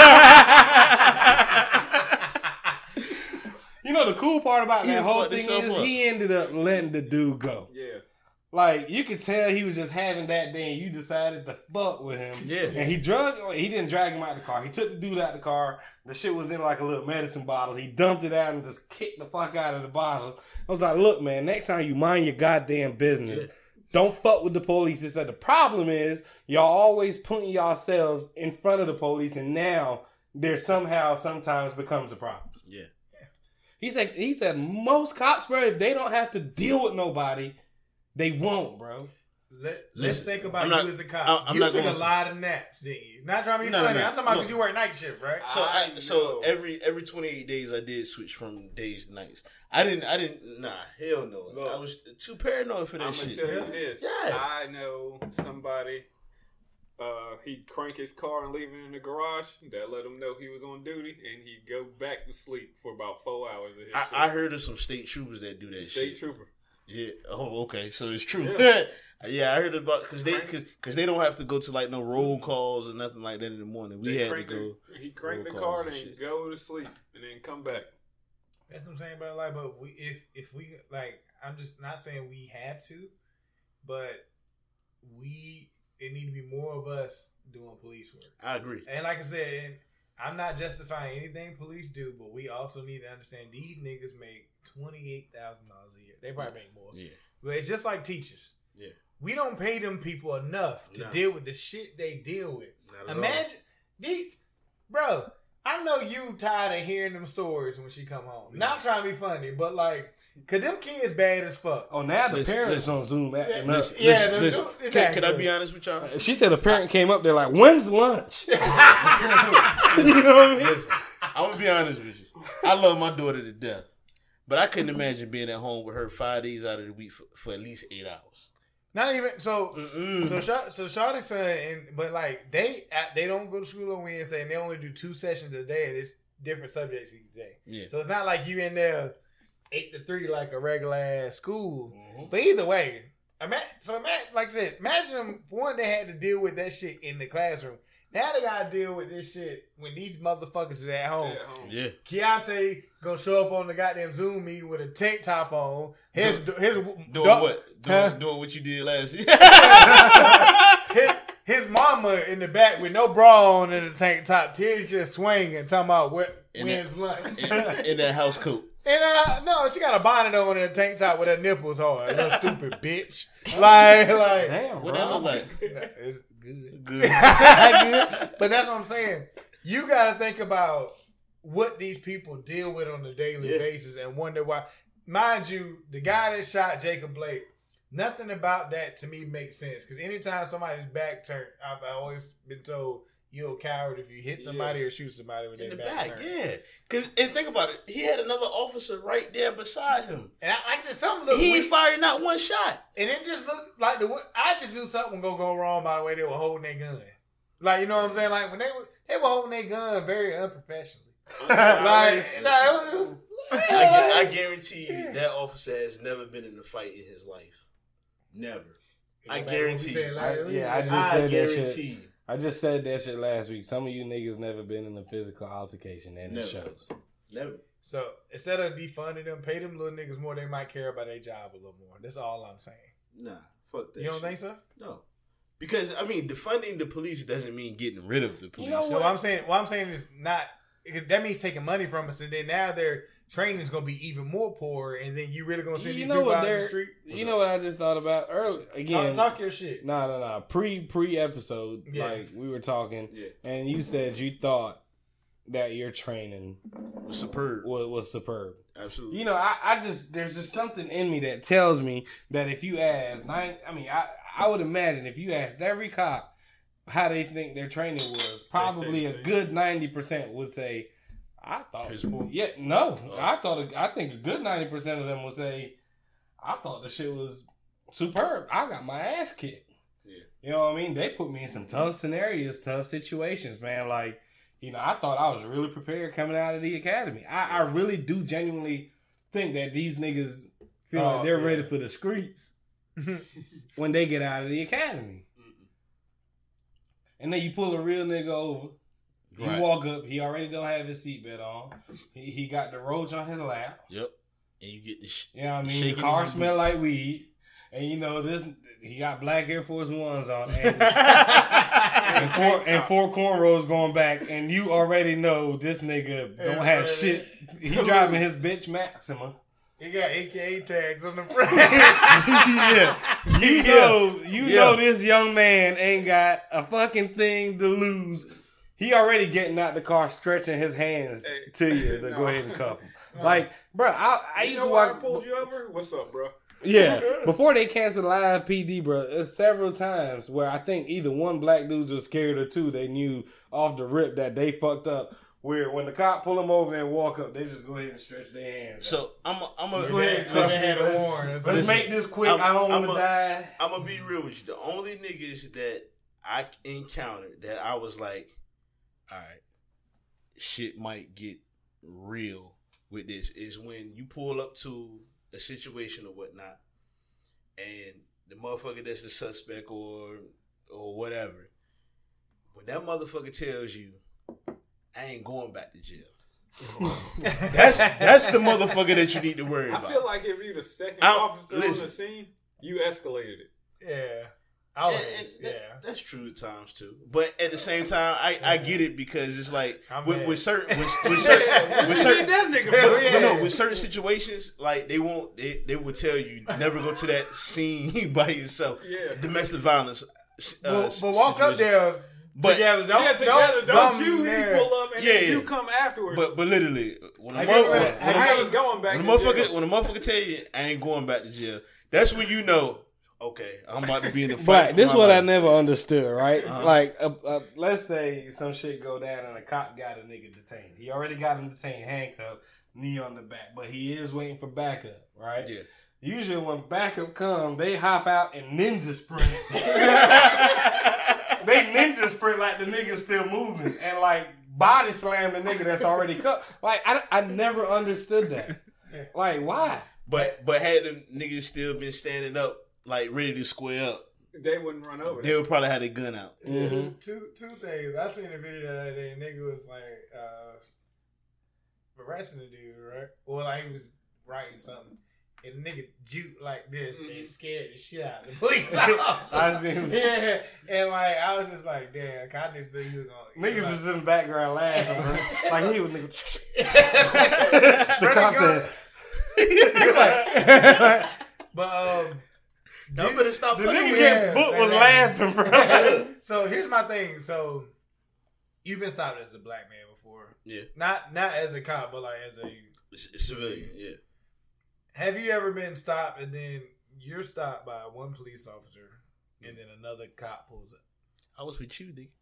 You know, the cool part about He that whole fucked thing himself is up. he ended up letting the dude go. Yeah. Like, you could tell he was just having that day and you decided to fuck with him. Yeah. And he drug, he didn't drag him out the car. He took the dude out the car. The shit was in like a little medicine bottle. He dumped it out and just kicked the fuck out of the bottle. I was like, look, man, next time you mind your goddamn business. Yeah. Don't fuck with the police. He said the problem is y'all always putting yourselves in front of the police and now there somehow sometimes becomes a problem. Yeah. He said, he said most cops, bro, if they don't have to deal with nobody, they won't, bro. Let, let's Listen, think about I'm you not- as a cop. I'm- I'm you not took a going to- lot of naps, didn't you? Not trying to be No, no, funny. no. I'm talking about Look. because you work night shift, right? So I, I so know. every every twenty-eight days I did switch from days to nights. I didn't I didn't nah hell no. Look. I was too paranoid for that I'm gonna shit. tell you Really? this. Yes. I know somebody. Uh, he'd crank his car and leave it in the garage. That let him know he was on duty, and he'd go back to sleep for about four hours. Of his I, shift. I heard of some state troopers that do that State shit. trooper. Yeah. Oh, okay. So it's true. Yeah. Yeah, I heard about because they because cause they don't have to go to like no roll calls or nothing like that in the morning. We They had to crank go. the- he cranked the roll car calls and and shit. go to sleep, and then come back. That's what I'm saying, but like, but we if if we like, I'm just not saying we have to, but we it need to be more of us doing police work. I agree. And like I said, and I'm not justifying anything police do, but we also need to understand these niggas make twenty eight thousand dollars a year. They probably make more. Yeah. But it's just like teachers. Yeah. We don't pay them people enough to No. deal with the shit they deal with. Not at all. Imagine, these, bro. I know you tired of hearing them stories when she come home. Not trying to be funny, but like, cause them kids bad as fuck. Oh, now the Listen, parents listen. on Zoom acting up. Listen, Yeah, listen, the listen. dude- Can, exactly. can I be honest with y'all? She said a parent came up there like, when's lunch? You know what I mean? Listen, I'm gonna be honest with you. I love my daughter to death, but I couldn't imagine being at home with her five days out of the week for, for at least eight hours. Not even so. Mm-mm. So, Sha- so Shawty's son, and but like they they don't go to school on Wednesday, and they only do two sessions a day, and it's different subjects each day. Yeah. So it's not like you in there eight to three like a regular ass school. Mhm. But either way, ima- so ima- like I said, imagine them, for one, they had to deal with that shit in the classroom. Now they gotta deal with this shit when these motherfuckers is at home. At home. Yeah. Keontae gonna show up on the goddamn Zoom meeting with a tank top on. His his Doing dog- what? Doing, Huh? doing what you did last year. his, his mama in the back with no bra on in the tank top, titties just swinging, talking about what In when's lunch. in, in that house coat. And uh, no, she got a bonnet on in a tank top with her nipples hard. Little stupid bitch. Like, like, Damn, What bro. that look like? it's good. Good. Good. But that's what I'm saying. You got to think about what these people deal with on a daily Yeah. basis and wonder why. Mind you, the guy that shot Jacob Blake, nothing about that to me makes sense. Because anytime somebody's back turned, I've always been told you're a coward if you hit somebody Yeah. or shoot somebody with In their the back, back, turned. yeah. Cause and think about it, he had another officer right there beside him. And I, like I said, something looked He weird. ain't fired not one shot. And it just looked like the. I just knew something was gonna go wrong by the way they were holding their gun. Like, you know what I'm saying? Like when they were they were holding their gun very unprofessionally. like, no, it was. It was I, gu- I guarantee you that officer has never been in a fight in his life. Never. I guarantee you. I- yeah, I just I said that shit. guarantee you. I just said that shit last week. Some of you niggas never been in a physical altercation, and it Never. shows. Never. So instead of defunding them, pay them little niggas more. They might care about their job a little more. That's all I'm saying. Nah, fuck that. You don't shit. think so? No. Because I mean, defunding the police doesn't mean getting rid of the police. know So what I'm saying, what I'm saying is not. That means taking money from us, and then now their training is gonna be even more poor, and then you really gonna send You these know people what out in the they're- street. You know what I just thought about earlier? Again, Talk, talk your shit. no, no, no. Pre pre episode, Yeah. like we were talking, Yeah. and you said you thought that your training Superb. was, was superb. Absolutely. You know, I, I just there's just something in me that tells me that if you ask nine, I mean, I I would imagine if you asked every cop how they think their training was, probably the a same. good ninety percent would say, I thought, Piss poor. yeah, no, I thought, I think a good ninety percent of them would say, I thought the shit was superb. I got my ass kicked. Yeah. You know what I mean? They put me in some tough scenarios, tough situations, man. Like, you know, I thought I was really prepared coming out of the academy. I, I really do genuinely think that these niggas feel Oh, like they're yeah. ready for the streets when they get out of the academy. And then you pull a real nigga over. You Right. walk up, he already don't have his seatbelt on. He, he got the roach on his lap. Yep. And you get the sh- You know what I mean? Shaking The car in the smell like weed. And you know, this he got black Air Force Ones on and, and four and four cornrows going back, and you already know this nigga don't Yeah, have man. shit. He driving his bitch Maxima. He got A K A tags on the front. yeah. You know, you Yeah. know this young man ain't got a fucking thing to lose. He already getting out the car, stretching his hands Hey, to you to no. go ahead and cuff him. Like, bro, I, I You used know to why I walk. pulled you over? What's up, bro? Yeah, before they canceled Live P D, bro, there's several times where I think either one black dudes was scared or two they knew off the rip that they fucked up. Where when the cop pull them over and walk up, they just go ahead and stretch their hands. So I'm a, I'm a, Go ahead, They cuff had me, a let's- warrant. Let's Listen, make this quick. I'm- I don't want I'm to a- die. I'm gonna be real with you. The only niggas that I encountered that I was like, all right, shit might get real with this is when you pull up to a situation or whatnot, and the motherfucker that's the suspect or or whatever, when that motherfucker tells you, I ain't going back to jail. that's that's the motherfucker that you need to worry I about. feel like if you're the second I'm- officer on listen. the scene, you escalated it. yeah. And- Always, and that- yeah. that's true at times too. But at the same time, I, I get it because it's like I'm with, mad. with certain with, with certain with certain that nigga, but, bro. but no, with certain situations, like they won't they, they will tell you never go to that scene by yourself. Yeah. Domestic violence. Uh, But, but walk up situation. there But- together. Don't, yeah, together, don't, don't you yeah. he pull up and Yeah, then yeah. you come afterwards. But but literally, when a I mother- get when, it. when, I a- ain't going back when to a motherfucker jail. when a motherfucker tell you I ain't going back to jail, that's when you know. Okay, I'm about to be in the fight. But for this my what I life. never understood, right? Uh-huh. Like, uh, uh, let's say some shit go down and a cop got a nigga detained. He already got him detained, handcuffed, knee on the back, but he is waiting for backup, right? Yeah. Usually when backup come, they hop out and ninja sprint. They ninja sprint like the nigga's still moving and like body slam the nigga that's already cut. Like I, I never understood that. Like why? But but had them niggas still been standing up, like ready to square up, they wouldn't run over. they would probably have their gun out. Mhm. Two two things. I seen a video the other day. Nigga was like uh, harassing the dude, right? Or like he was writing something, and the nigga juke like this and scared the shit out of the police officer. I see him. Yeah, and like I was just like, damn, I didn't think you were gonna. Niggas like, was in the background laughing, bro. Like he was nigga. the cop said, he was like, but um, Y'all better stop the fucking nigga with gets me. booked was laughing, bro. So here's my thing. So you've been stopped as a black man before. Yeah. Not not as a cop, but like as a C- Civilian, yeah. Have you ever been stopped and then you're stopped by one police officer and then another cop pulls up? I was with you, nigga.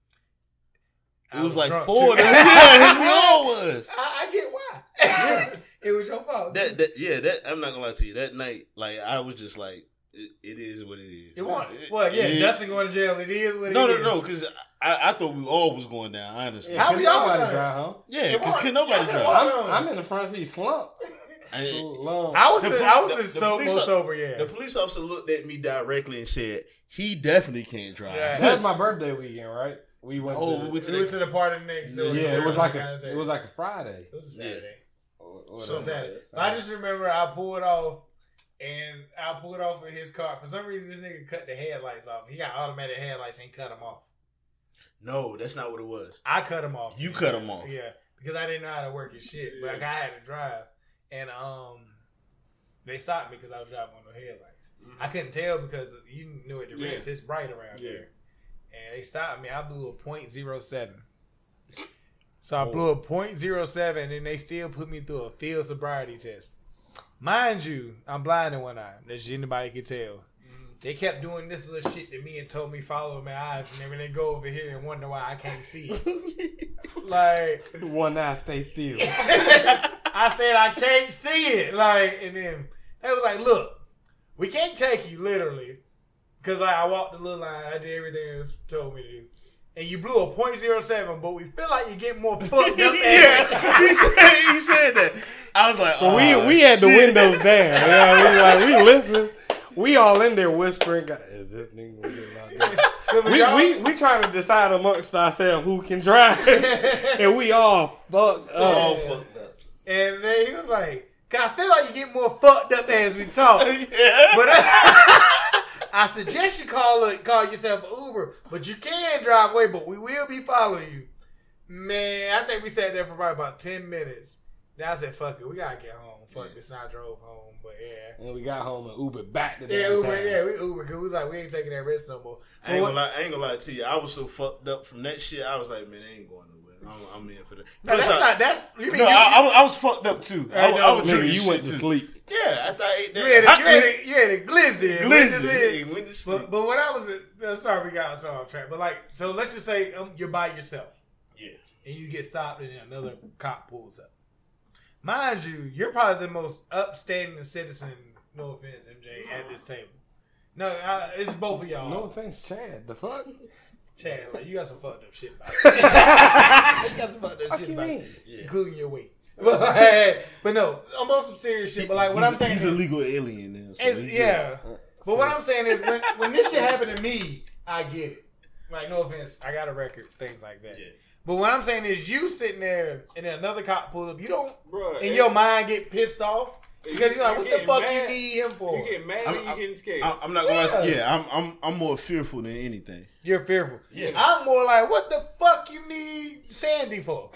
I It was, like drunk, four. too. Yeah, we all was. I, I get why. It was your fault. That, that, yeah, that I'm not gonna lie to you. That night, like I was just like, it, it is what it is. It was, well, yeah, it, Justin going to jail. It is what it no, is. no, no, because I, I thought we all was going down. Honestly, Yeah, How couldn't we all nobody done it? drive home. yeah, It because was- could nobody yeah, drive. it I'm, I'm in the front seat slump. I- Slump. I was, The the, pol- I was the- the, the so, police most are- sober, yeah. The police officer looked at me directly and said, "He definitely can't drive." Yeah. That was my birthday weekend, right? We went Oh, to. we went to we went to the party next door. yeah, it was like Kinda a. It was like a Friday. It was a Saturday. Or- So whatever. Saturday. But I just remember I pulled off, and I pulled off with his car. For some reason, this nigga cut the headlights off. He got automatic headlights and he cut them off. No, that's not what it was. I cut him off. You cut him off. Yeah, because I didn't know how to work his shit. But like, I had to drive, and um, they stopped me because I was driving on no headlights. Mhm. I couldn't tell because you knew at the Yeah. race it's bright around Yeah. there, and they stopped me. I blew a point zero seven. So I blew a point zero seven, and they still put me through a field sobriety test. Mind you, I'm blind in one eye. As anybody can tell. They kept doing this little shit to me and told me follow my eyes, and then when they go over here and wonder why I can't see. Like, One eye, stay still. I said I can't see it. Like, and then they was like, look, we can't take you literally, because like, I walked the little line, I did everything it was told me to do. And you blew a point zero seven, but we feel like you get more fucked up. Yeah, he said, he said that. I was like, But we oh, we had the shit. windows down. Yeah, we like we listen. We all in there whispering. "God, is this nigga gonna get locked up?" We we we trying to decide amongst ourselves who can drive, and we all fucked all up. fucked up. And then he was like, "Cause I feel like you get more fucked up as we talk." Yeah. But I, I suggest you call it, call yourself an Uber, but you can drive away, but we will be following you. Man, I think we sat there for probably about ten minutes. Then I said, fuck it, we gotta get home. Fuck this, I drove home, but yeah. And we got home and Ubered back to Yeah, downtown. Uber, yeah, we Uber, cause we was like, we ain't taking that risk no more. I ain't gonna lie. I ain't gonna lie to you. I was so fucked up from that shit. I was like, man, I ain't going nowhere. I'm, I'm in for that. No, that's Plus, I- not that. You mean No, you, I, I, was- I was fucked up too. I, I know. I was Nigga, drinking you shit went to too. sleep. Yeah, after I ate that. you had a, hot you had meat- a, you had a glizzy. and went to sleep. Glizzy. He went to sleep. But, but when I was, uh, sorry, we got so off track. But like, so let's just say um, you're by yourself. Yeah. And you get stopped and then another cop pulls up. Mind you, you're probably the most upstanding citizen, no offense, M J, at this table. No, I, it's both of y'all. No offense, Chad. The fuck? Chad, like, you got some fucked up shit about you. You got some fucked up What shit you about mean? you, Yeah. including your weight. But, but no, I'm on some serious shit. But like, what he's, I'm saying he's is, a legal alien. Then, so it's- he yeah. good. But what I'm saying is, when, when this shit happened to me, I get it. Like, no offense, I got a record, things like that. Yeah. But what I'm saying is, you sitting there and then another cop pulls up, you don't, Bruh, in it- your mind, get pissed off because you're like, You what the getting fuck mad. you need him for? You get mad I'm- and you I'm- getting scared. I, I'm not gonna lie. To you. Yeah. Yeah, I'm I'm I'm more fearful than anything. You're fearful. Yeah. I'm more like, what the fuck you need Sandy for?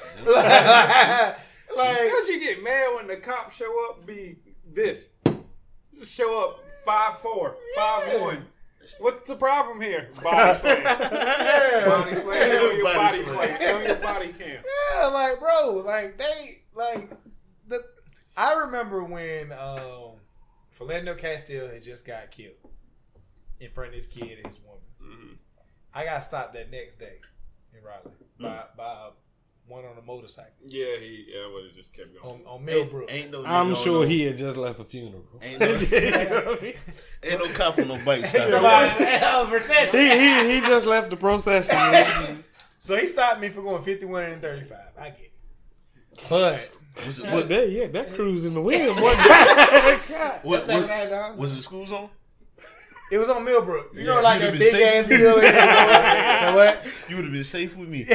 like, Don't you get mad when the cops show up? Be this, show up five four, five one. What's the problem here? Body slam, yeah. body slam on your Body body slam. plate, on your body cam. Yeah, like, bro, like they, like the. I remember when um, Philando Castile had just got killed in front of his kid and his woman. Mm-hmm. I got stopped that next day in Raleigh by by one on a motorcycle Yeah, he yeah, would have just kept on going. on Millbrook. Ain't no. I'm nigga on sure no, he had just left a funeral. Ain't no. ain't no cop on no bike stop. Recession. he, he he just left the procession. So he stopped me for going fifty-one and thirty-five. I get it, but Was it, What what, that, yeah, that cruise in the wind. Boy. God. what, That what, thing right down. was the school zone? it was on Millbrook. You Yeah, know, like you'd that have big been ass safe. hill. And you know what? You would have been safe with me.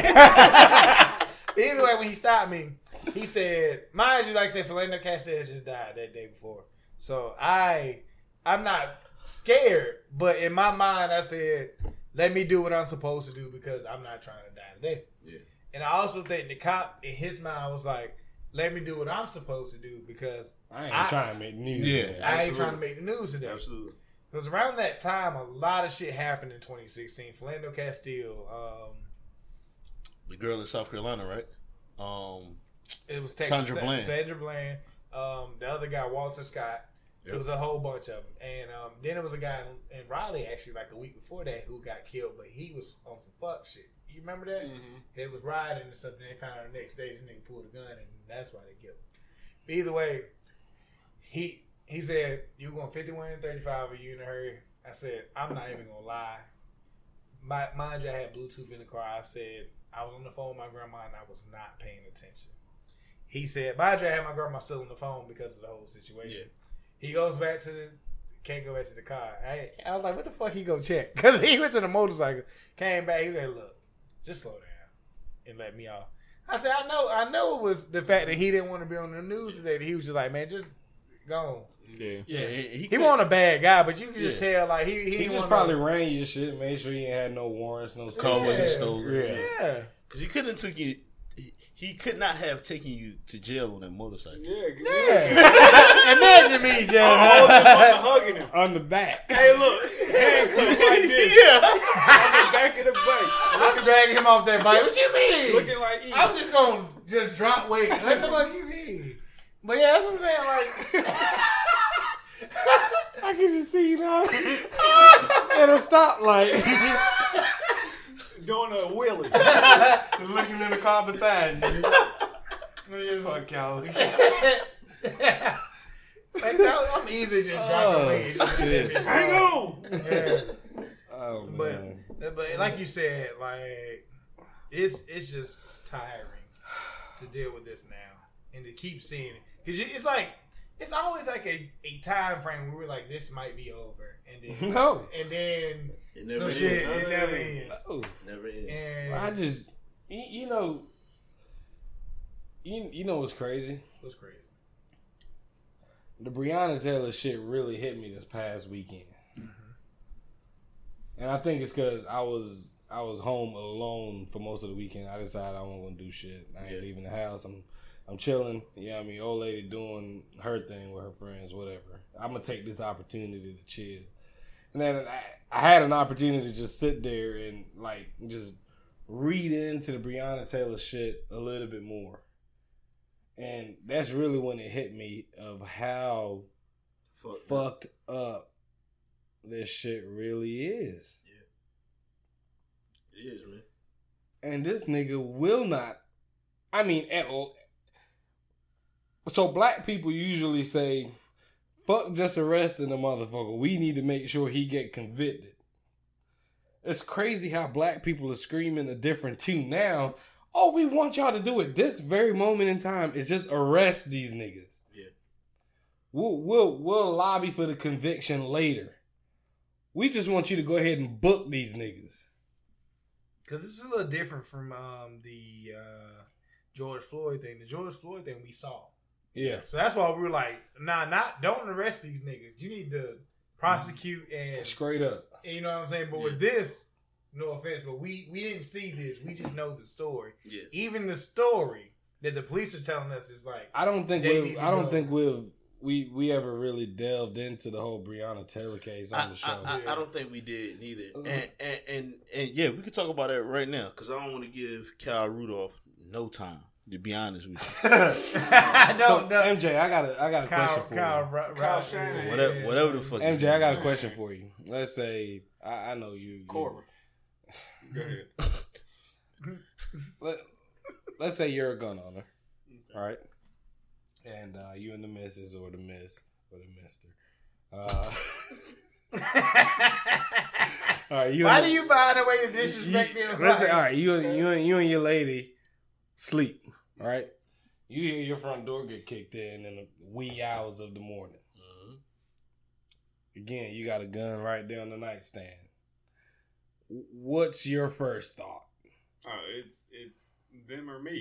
Either way, when he stopped me, he said, mind you, like I said, Philando Castile just died that day before. So I, I'm not scared, but in my mind, I said, let me do what I'm supposed to do because I'm not trying to die today. Yeah. And I also think the cop in his mind was like, let me do what I'm supposed to do because I ain't I- trying to make news. Yeah. man. I ain't Absolutely. trying to make the news today. Absolutely. Because around that time, a lot of shit happened in twenty sixteen. Philando Castile, um, The girl in South Carolina, right? Um, it was Texas, Sandra Bland. Sandra Bland. Um, the other guy, Walter Scott. Yep. It was a whole bunch of them. And um, then it was a guy in, in Raleigh, actually, like a week before that, who got killed, but he was on some fuck shit. You remember that? Mm-hmm. They was riding and stuff, and they found out the next day this nigga pulled a gun, and that's why they killed him. But either way, he he said, you going fifty-one and thirty-five, are you in a hurry? I said, I'm not even going to lie. My, mind you, I had Bluetooth in the car. I said, I was on the phone with my grandma, and I was not paying attention. He said, mind you, I had my grandma still on the phone because of the whole situation. Yeah. He goes back to the, can't go back to the car. I, I was like, what the fuck he go check? Because he went to the motorcycle, came back, he said, look, just slow down and let me off. I said, I know, I know it was the fact that he didn't want to be on the news today. That he was just like, man, just go on. Yeah. yeah, he, he, He could- wasn't a bad guy, but you can just Yeah. tell, like, he he, He didn't just wanna- probably ran your shit, made sure you ain't had no warrants, no car stuff. wasn't Yeah. stolen. Yeah. Yeah. Because he couldn't have took you. He, he could not have taken you to jail on that motorcycle. Yeah. Yeah. Imagine me, Jay. I'm hugging him. On the back. Hey, look, handcuffed like this. Yeah. On the back of the bike. I'm dragging him off that bike. What you mean? Looking like E. I'm just gonna just drop weight. What the fuck you mean? But yeah, that's what I'm saying. Like, I can just see you now. At a stoplight. Doing a wheelie. Looking in the car beside you. Fuck y'all. like so I'm easy just dropping Oh, weight. shit. Hang on. Yeah. Oh, But man. but like you said, like it's it's just tiring to deal with this now and to keep seeing it because it's like it's always like a, a time frame where we're like this might be over and then No. and then It never some ends. shit Never it never ends. ends. Oh. Never ends. And I just, you, you know, you, you know what's crazy? what's crazy? The Breonna Taylor shit really hit me this past weekend. And I think it's because I was I was home alone for most of the weekend. I decided I wasn't gonna do shit. I ain't Yeah. leaving the house. I'm I'm chilling. You know what I mean? Old lady doing her thing with her friends, whatever. I'm gonna take this opportunity to chill. And then I, I had an opportunity to just sit there and like just read into the Breonna Taylor shit a little bit more. And that's really when it hit me of how Fuck. fucked up this shit really is. It is, man. And this nigga will not. I mean, at all. So black people usually say, fuck just arresting the motherfucker. We need to make sure he get convicted. It's crazy how black people are screaming a different tune now. All we want y'all to do at this very moment in time is just arrest these niggas. Yeah. We'll, we'll, we'll lobby for the conviction later. We just want you to go ahead and book these niggas. Because this is a little different from um, the uh, George Floyd thing. The George Floyd thing we saw. Yeah. So that's why we were like, nah, not don't arrest these niggas. You need to prosecute and, Straight up. and you know what I'm saying. But with this, no offense, but we we didn't see this. We just know the story. Yeah. Even the story that the police are telling us is like, I don't think They we. need to I don't go. think we've we we ever really delved into the whole Breonna Taylor case on I, the show. I, I, I don't think we did neither. And, and and and yeah, we could talk about that right now because I don't want to give Kyle Rudolph no time. To be honest with you, I so, don't know. M J, I got a I got a Kyle, question for Kyle, you. Ra- Kyle Ra- Shanahan. whatever, whatever the fuck. M J, I got a question for you. Let's say I, I know you. you Corver. Go ahead. let, let's say you're a gun owner, right? And uh, you and the missus or the miss or the mister. Uh, all right, you Why and do the- you find a way to disrespect You- them? Let's say, all right, you and you and you and your lady sleep, all right? You hear your front door get kicked in in the wee hours of the morning. Mhm. Again, you got a gun right there on the nightstand. What's your first thought? Oh, it's it's them or me.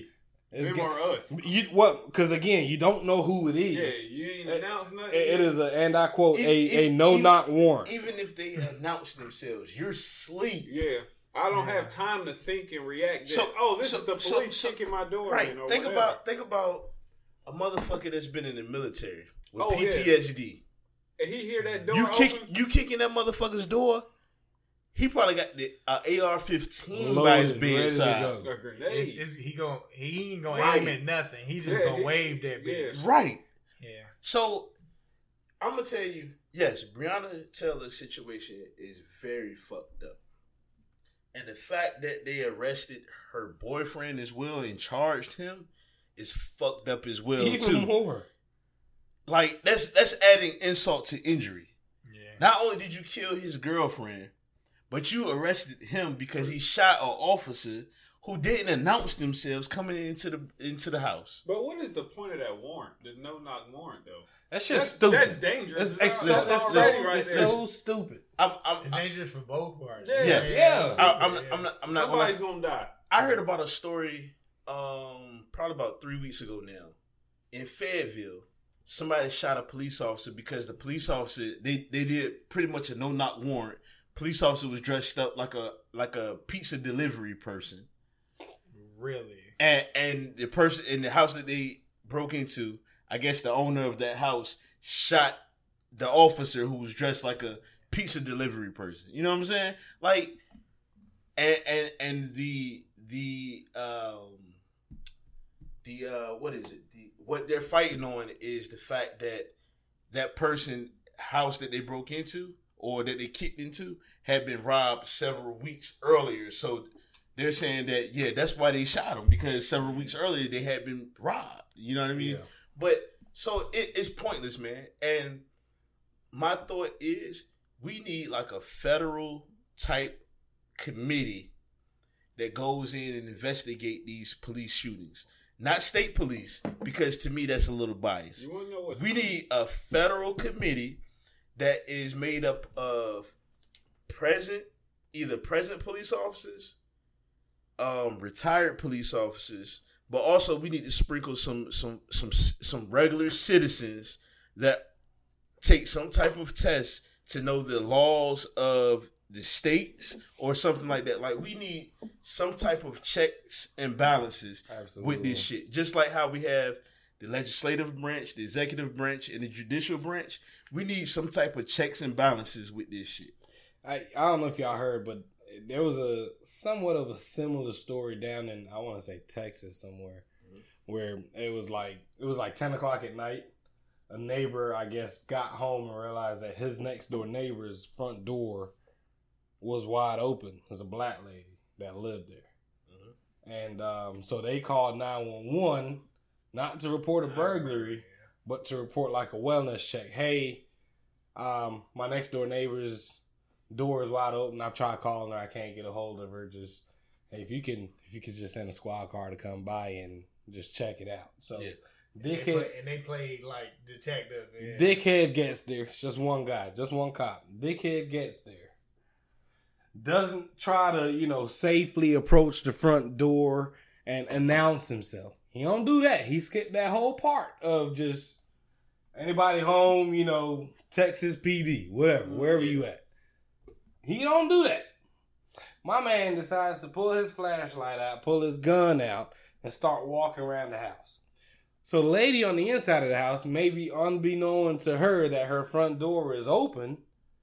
It's Them get- or us. You what? Because again, you don't know who it is. Yeah, you ain't It- announced nothing. It- it is a, and I quote, If- a, if- a no even- knock warrant. Even if they announce themselves, you're asleep. Yeah. I don't Yeah. have time to think and react. That, So- oh, this so- is the so- police so- kicking my door Right. in or Think whatever. about think about a motherfucker that's been in the military with Oh, yeah. P T S D. And he hear that door You open. kick you kicking that motherfucker's door. He probably got the uh, A R fifteen by Loaded, his ready to bedside. go. a grenade. It's, it's, he gon' he ain't gonna Right. aim at nothing. He just Yeah, gonna he- wave that yeah. bitch. Right. Yeah. So I'm gonna tell you, yes, Breonna Taylor's situation is very fucked up. And the fact that they arrested her boyfriend as well and charged him is fucked up as well Even too. more. Like that's that's adding insult to injury. Yeah. Not only did you kill his girlfriend, but you arrested him because he shot an officer who didn't announce themselves coming into the into the house. But what is the point of that warrant? The no knock warrant, though. That's That's, just stupid. that's dangerous. It's, That's it's, so, it's, already so, right it's there. so stupid. I'm, I'm, It's dangerous for both parties. Yeah. Yes. Yeah. I, I'm, I'm not. I'm not. Somebody's gonna, gonna die. I heard about a story, um, probably about three weeks ago now, in Fayetteville. Somebody shot a police officer because the police officer they, they did pretty much a no knock warrant. Police officer was dressed up like a like a pizza delivery person, Really. and and the person in the house that they broke into, I guess the owner of that house shot the officer who was dressed like a pizza delivery person. You know what I'm saying? Like, and and and the the um the uh what is it? The what they're fighting on is the fact that that person house that they broke into or that they kicked into had been robbed several weeks earlier. So they're saying that yeah, that's why they shot him, because several weeks earlier they had been robbed. You know what I mean? Yeah. But so it, it's pointless, man. And my thought is we need like a federal type committee that goes in and investigate these police shootings. Not state police, because to me that's a little biased. You want to know what's We need a federal committee that is made up of present, either present police officers, um, retired police officers, but also we need to sprinkle some some some some regular citizens that take some type of test to know the laws of the states or something like that. Like we need some type of checks and balances Absolutely. with this shit. Just like how we have the legislative branch, the executive branch, and the judicial branch. We need some type of checks and balances with this shit. I, I don't know if y'all heard, but there was a somewhat of a similar story down in, I want to say Texas somewhere, where it was like it was like ten o'clock at night. A neighbor, I guess, got home and realized that his next door neighbor's front door was wide open. It was a black lady that lived there. And um, so they called nine one one, not to report a burglary, but to report like a wellness check. Hey, um, my next door neighbor's door is wide open. I've tried calling her. I can't get a hold of her. Just, hey, if you can, if you could just send a squad car to come by and just check it out. So, Yeah. And they, dickhead, play, and they played like detective. Yeah. dickhead gets there. It's just one guy, just one cop. Dickhead gets there. Doesn't try to, you know, safely approach the front door and announce himself. He don't do that. He skipped that whole part of just anybody home, you know, Texas P D, whatever, wherever you at. He don't do that. My man decides to pull his flashlight out, pull his gun out, and start walking around the house. So the lady on the inside of the house, maybe unbeknown to her that her front door is open,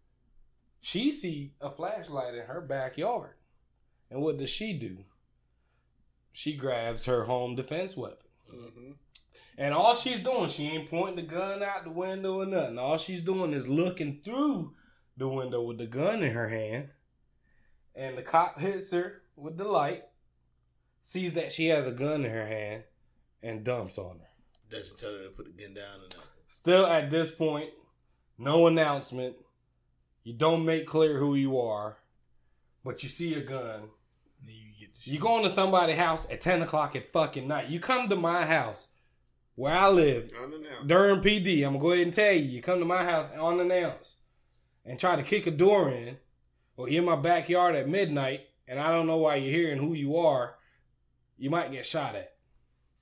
she see a flashlight in her backyard. And what does she do? She grabs her home defense weapon. Mm-hmm. And all she's doing, she ain't pointing the gun out the window or nothing. All she's doing is looking through the window with the gun in her hand. And the cop hits her with the light, sees that she has a gun in her hand, and dumps on her. Doesn't tell her to put the gun down or nothing. Still at this point, no announcement. You don't make clear who you are, but you see a gun. You get the You go into somebody's house at ten o'clock at fucking night. You come to my house where I live, Unannounced. Durham P D. I'm going to go ahead and tell you. You come to my house unannounced and try to kick a door in, or you're in my backyard at midnight, and I don't know why you're here and who you are, you might get shot at.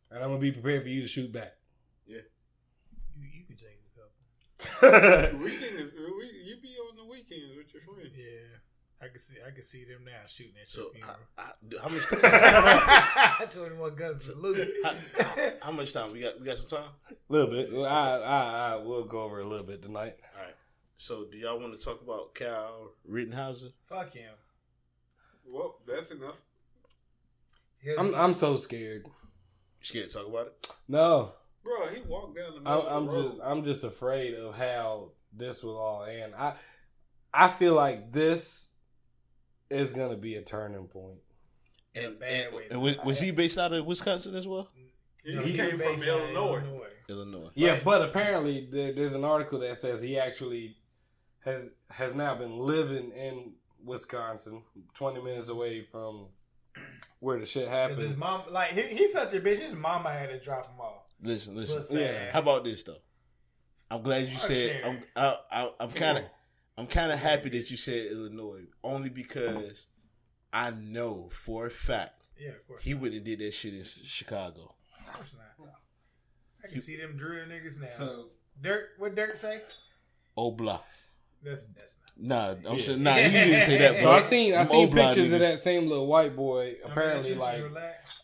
and I'm gonna be prepared for you to shoot back. You, you can take a couple. We seen it. We, you be on the weekends with your friends. Yeah. I can see I can see them now shooting at So, your funeral. I, I, how much time? twenty-one guns salute. how, how much time we got? We got some time. A little bit. I, I I will go over a little bit tonight. All right. So, do y'all want to talk about Kyle Rittenhauser? Fuck him. Well, that's enough. Here's- I'm I'm so scared. You scared to talk about it? No, Bro, he walked down the I'm, middle I'm of the road. just I'm just afraid of how this will all end. I I feel like this is gonna be a turning point. And, bad and, way. and was, was he based out of Wisconsin as well? he, No, he came from based out of Illinois. Illinois. Yeah, Right. but apparently there, there's an article that says he actually has has now been living in Wisconsin, twenty minutes away from where the shit Because his happened. mom, like, he, he's such a bitch. His mama had to drop him off. Listen, listen. But sad. Yeah. How about this though? I'm glad you Fuck said. Sharon. I'm. I, I, I'm kind of. I'm kind of happy that you said Illinois, only because I know for a fact Yeah, of course. he wouldn't have did that shit in Chicago. Of course not. I can see them drill niggas now. So Dirk, what Dirk say? Oh blah. That's that's not. Nah, I'm Yeah. saying nah. He didn't say that. So Bro. I seen I Them seen old blind pictures of niggas. that same little white boy. Apparently, I mean, like relax.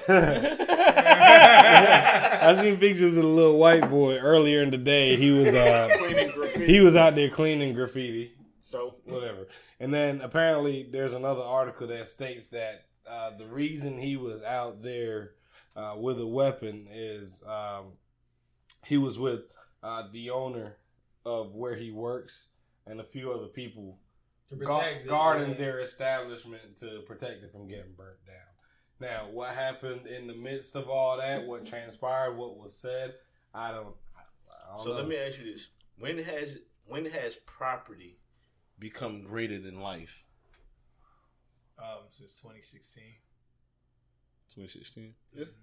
I seen pictures of the little white boy earlier in the day. He was uh Cleaning graffiti. he was out there cleaning graffiti, So, whatever. And then apparently there's another article that states that uh, the reason he was out there uh, with a weapon is um, he was with uh, the owner of where he works and a few other people To gu- protect it, guarding yeah. their establishment to protect it from getting burnt down. Now, what happened in the midst of all that, what transpired, what was said, I don't, I don't So know. let me ask you this: When has when has property become greater than life? Um, since twenty sixteen. twenty sixteen. it's,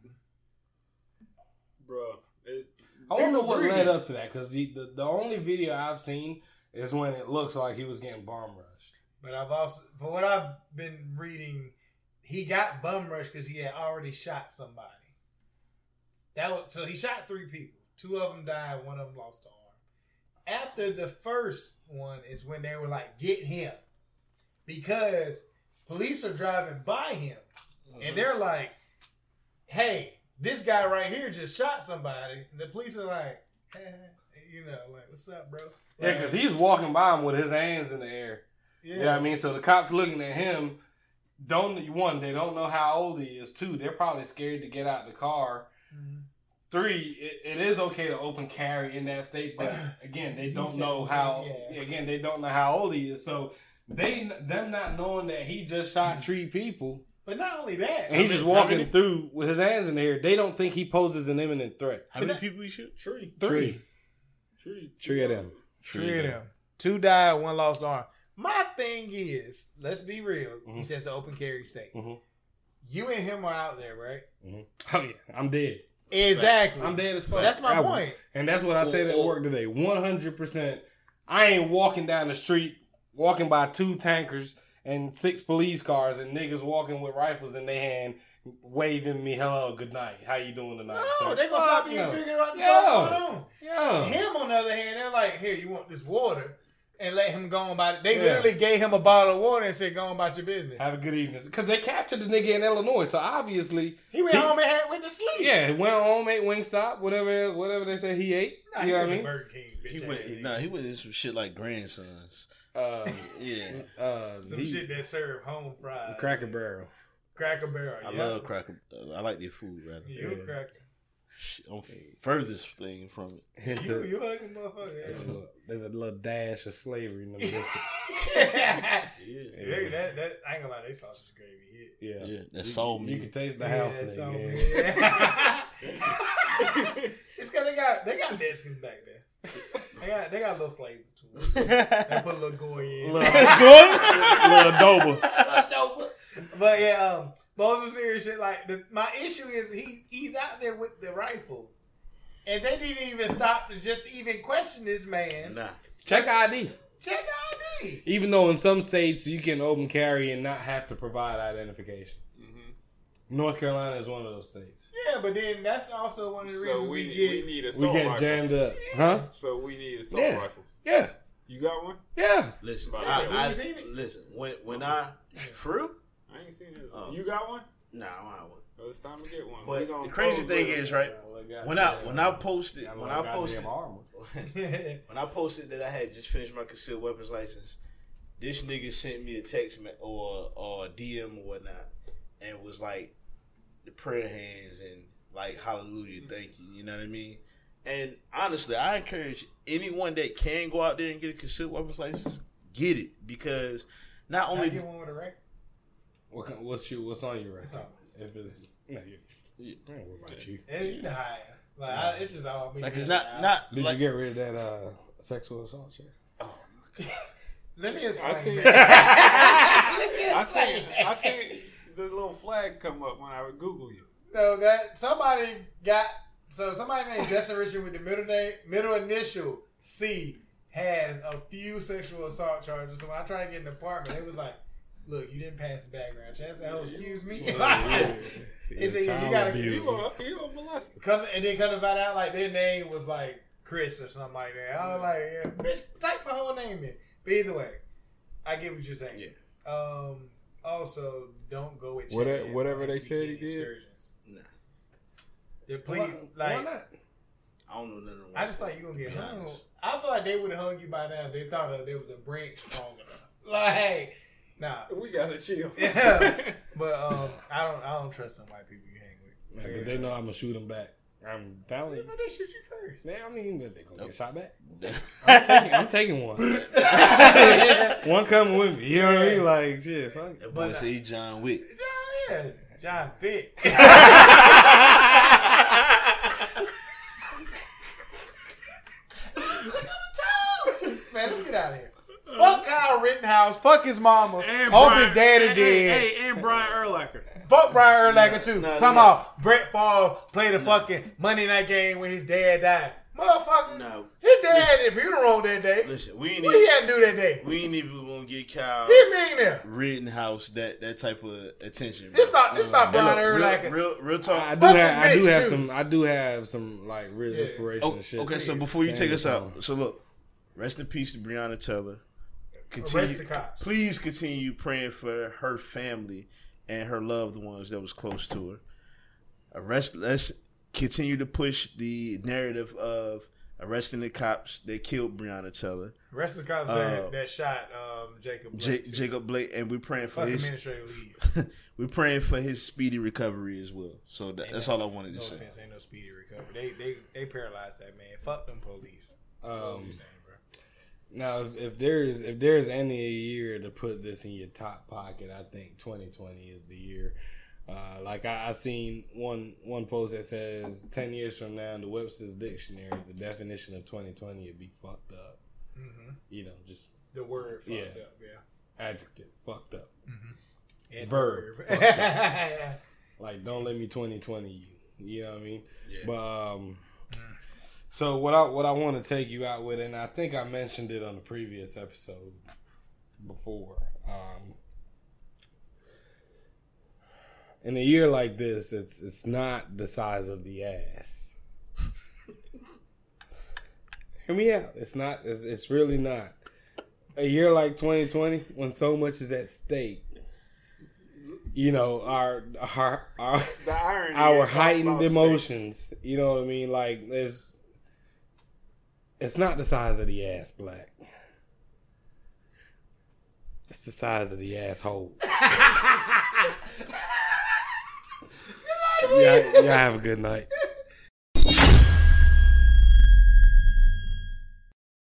bro, it's, I don't know what greedy. led up to that because the, the the only video I've seen is when it looks like he was getting bomb rushed. But I've also, for what I've been reading, he got bum rushed because he had already shot somebody. That was so he shot three people. Two of them died. One of them lost an arm. After the first one is when they were like, "Get him," because police are driving by him, and they're like, "Hey, this guy right here just shot somebody." And the police are like, eh, "You know, like, what's up, bro?" Yeah, Like, because he's walking by him with his hands in the air. yeah. You know what I mean? So the cops looking at him, don't one, they don't know how old he is. Two, they're probably scared to get out the car. Mhm. Three, it, it is okay to open carry in that state, but again, they He don't said know it, how. yeah. Again, they don't know how old he is. So they, them not knowing that he just shot three people, But not only that, and he's How just many- how walking many- through with his hands in the air. They don't think he poses an imminent threat. How many people you shoot? tree. Three, Tree. three of them. three of them. Two died, one lost arm. My thing is, let's be real. He Mhm. says the open carry state. Mhm. You and him are out there, right? Oh yeah, I'm dead. Exactly. I'm dead as fuck. That's my I- point. And that's what I said at work today. one hundred percent. I ain't walking down the street, walking by two tankers and six police cars and niggas walking with rifles in their hand, waving me hello, good night. How you doing tonight? No, sir? they gonna stop Fuck you no. and figure out what the Yeah. fuck going on. Yeah. Him, on the other hand, they're like, here, you want this water? And let him go on about it. They Yeah. literally gave him a bottle of water and said, go on about your business. Have a good evening. Because they captured the nigga in Illinois, so obviously, He went He- home and had went to sleep. yeah, he went home, ate Wingstop, whatever whatever they say he ate. Nah, you he know went what I to mean? Burger King, bitch. He went. ass He, nigga. nah, he went in some shit like grandsons. Uh, Yeah, uh, Some he- shit that serve home fried. Cracker Barrel. Cracker Barrel. I yeah. love cracker. I like their food rather. You Yeah. a cracker. Shit, I'm furthest thing from it. Hint You, of- you ugly motherfucker. There's a little- there's a little dash of slavery in the biscuit. yeah. Yeah, They- that, that, I ain't gonna lie, they sausage gravy hit. Yeah, yeah, that You- soul You meat. can taste the Yeah, house that's so nigga. good. It's cause they got they got Mexicans back there. They got they got a little flavor to it. They put a little goy in. Little little adobo. Dope. But yeah, um, but on some serious shit, like the, my issue is he he's out there with the rifle, and they didn't even stop to just even question this man. Nah, Check I D. Check I D. Even though in some states you can open carry and not have to provide identification. Mm-hmm. North Carolina is one of those states. Yeah, but then that's also one of the So reasons we, we, we, get. need We assault get rifles. jammed up, huh? So we need assault Yeah. rifles. Yeah, You got one? yeah. Listen, But I, you I, ain't seen it? listen. When when I for real? I ain't seen it. Oh. You got one? Nah, I don't have one. Well, it's time to get one. But We gonna the crazy close thing with it. is, right? When I when I posted when I posted yeah. when I posted that I had just finished my concealed weapons license, this nigga sent me a text me- or or a D M or whatnot, and was like the prayer hands and like hallelujah, thank you. You know what I mean? And honestly, I encourage anyone that can go out there and get a concealed weapons license, get it, because not Can I only get one with a record? What kind- what's your what's on your It's record? on- If it's no, you, yeah, I don't worry about you. Yeah, you know how I am. Like, I, it's just all me. like it's not not Did like, you get rid of that uh, sexual assault shit? oh, Let me explain. I seen, man. I seen, I seen the little flag come up when I would Google you. So that somebody got so somebody named Justin Richard with the middle name middle initial C has a few sexual assault charges. So when I tried to get an apartment, it was like, look, you didn't pass the background check. I said, oh, excuse me. It said, yeah, you gotta You a, you a molester. come and then come to find out like their name was like Chris or something like that. I was like, yeah, bitch, type my whole name in. But either way, I get what you're saying. Yeah. Um. Also, don't go with Whatever- Chad whatever on they his said he weekend did. excursions. nah. Yeah, please, Why, like, why not? I don't know nothing. I just feel like you gonna to get be hung. honest. I feel like they would have hung you by now if they thought that there was a branch strong enough. Like, nah. We gotta chill. Yeah. But um, I don't. I don't trust some white people you hang with. Like, 'cause they know I'm gonna shoot them back. I'm telling you. No, they shoot you first. Yeah, I mean, they they gonna Nope. get shot back. I'm taking, I'm taking one. One coming with me. You know what I mean? Like, shit, fuck it. That boy But, uh, say he John Wick. John, yeah, John Thick. Man, let's get out of here. Fuck Kyle Rittenhouse. Fuck his mama. And Hope Brian- his daddy hey, dead. Hey, hey, and Brian Urlacher. Fuck Brian Urlacher too. Nah, Talking nah. about Brett Favre played a fucking Monday night game when his dad died. Motherfucker, No. his dad had the funeral that day. Listen, we ain't What he even, had to do that day? we ain't even gonna get Kyle He millionaire. Rittenhouse that that type of attention. It's bro. about it's about Hey, Brian look, Urlacher. real, real, real talk. I do Fuck have, with I do Mitch, have too. some, I do have some like real Yeah. inspiration Oh, and shit. okay, so Please. before you take us Damn, out, so look, rest in peace to Breonna Taylor. Arrest Continue, the cops. please continue praying for her family and her loved ones that was close to her. Arrest. Let's continue to push the narrative of arresting the cops that killed Breonna Taylor, Rest of the cops Uh, that, that shot um, Jacob J- Blake. too. Jacob Blake, and we're praying for Fuck his. administrative leave. We're praying for his speedy recovery as well. So that, Ain't that's no- all I wanted to no say. offense, ain't no speedy recovery. They they they paralyzed that man. Fuck them police. What Um, you saying, bro? now, if, if there's if there's any year to put this in your top pocket, I think twenty twenty is the year. Uh, like I, I seen one one post that says ten years from now in the Webster's dictionary, the definition of twenty twenty would be fucked up. Mm-hmm. You know, just The word fucked Yeah. up, yeah. adjective fucked up. And Verb. verb. Fucked yeah. Like, don't let me twenty twenty you. You know what I mean? Yeah. But um, so what I what I want to take you out with, and I think I mentioned it on the previous episode before. Um, in a year like this, it's it's not the size of the ass. Hear me out. It's not. It's, it's really not. A year like twenty twenty, when so much is at stake. You know, our our our The irony. our is talking heightened about emotions. You know what I mean? Like, it's it's not the size of the ass, Black. It's the size of the asshole. Yeah, y'all have a good night.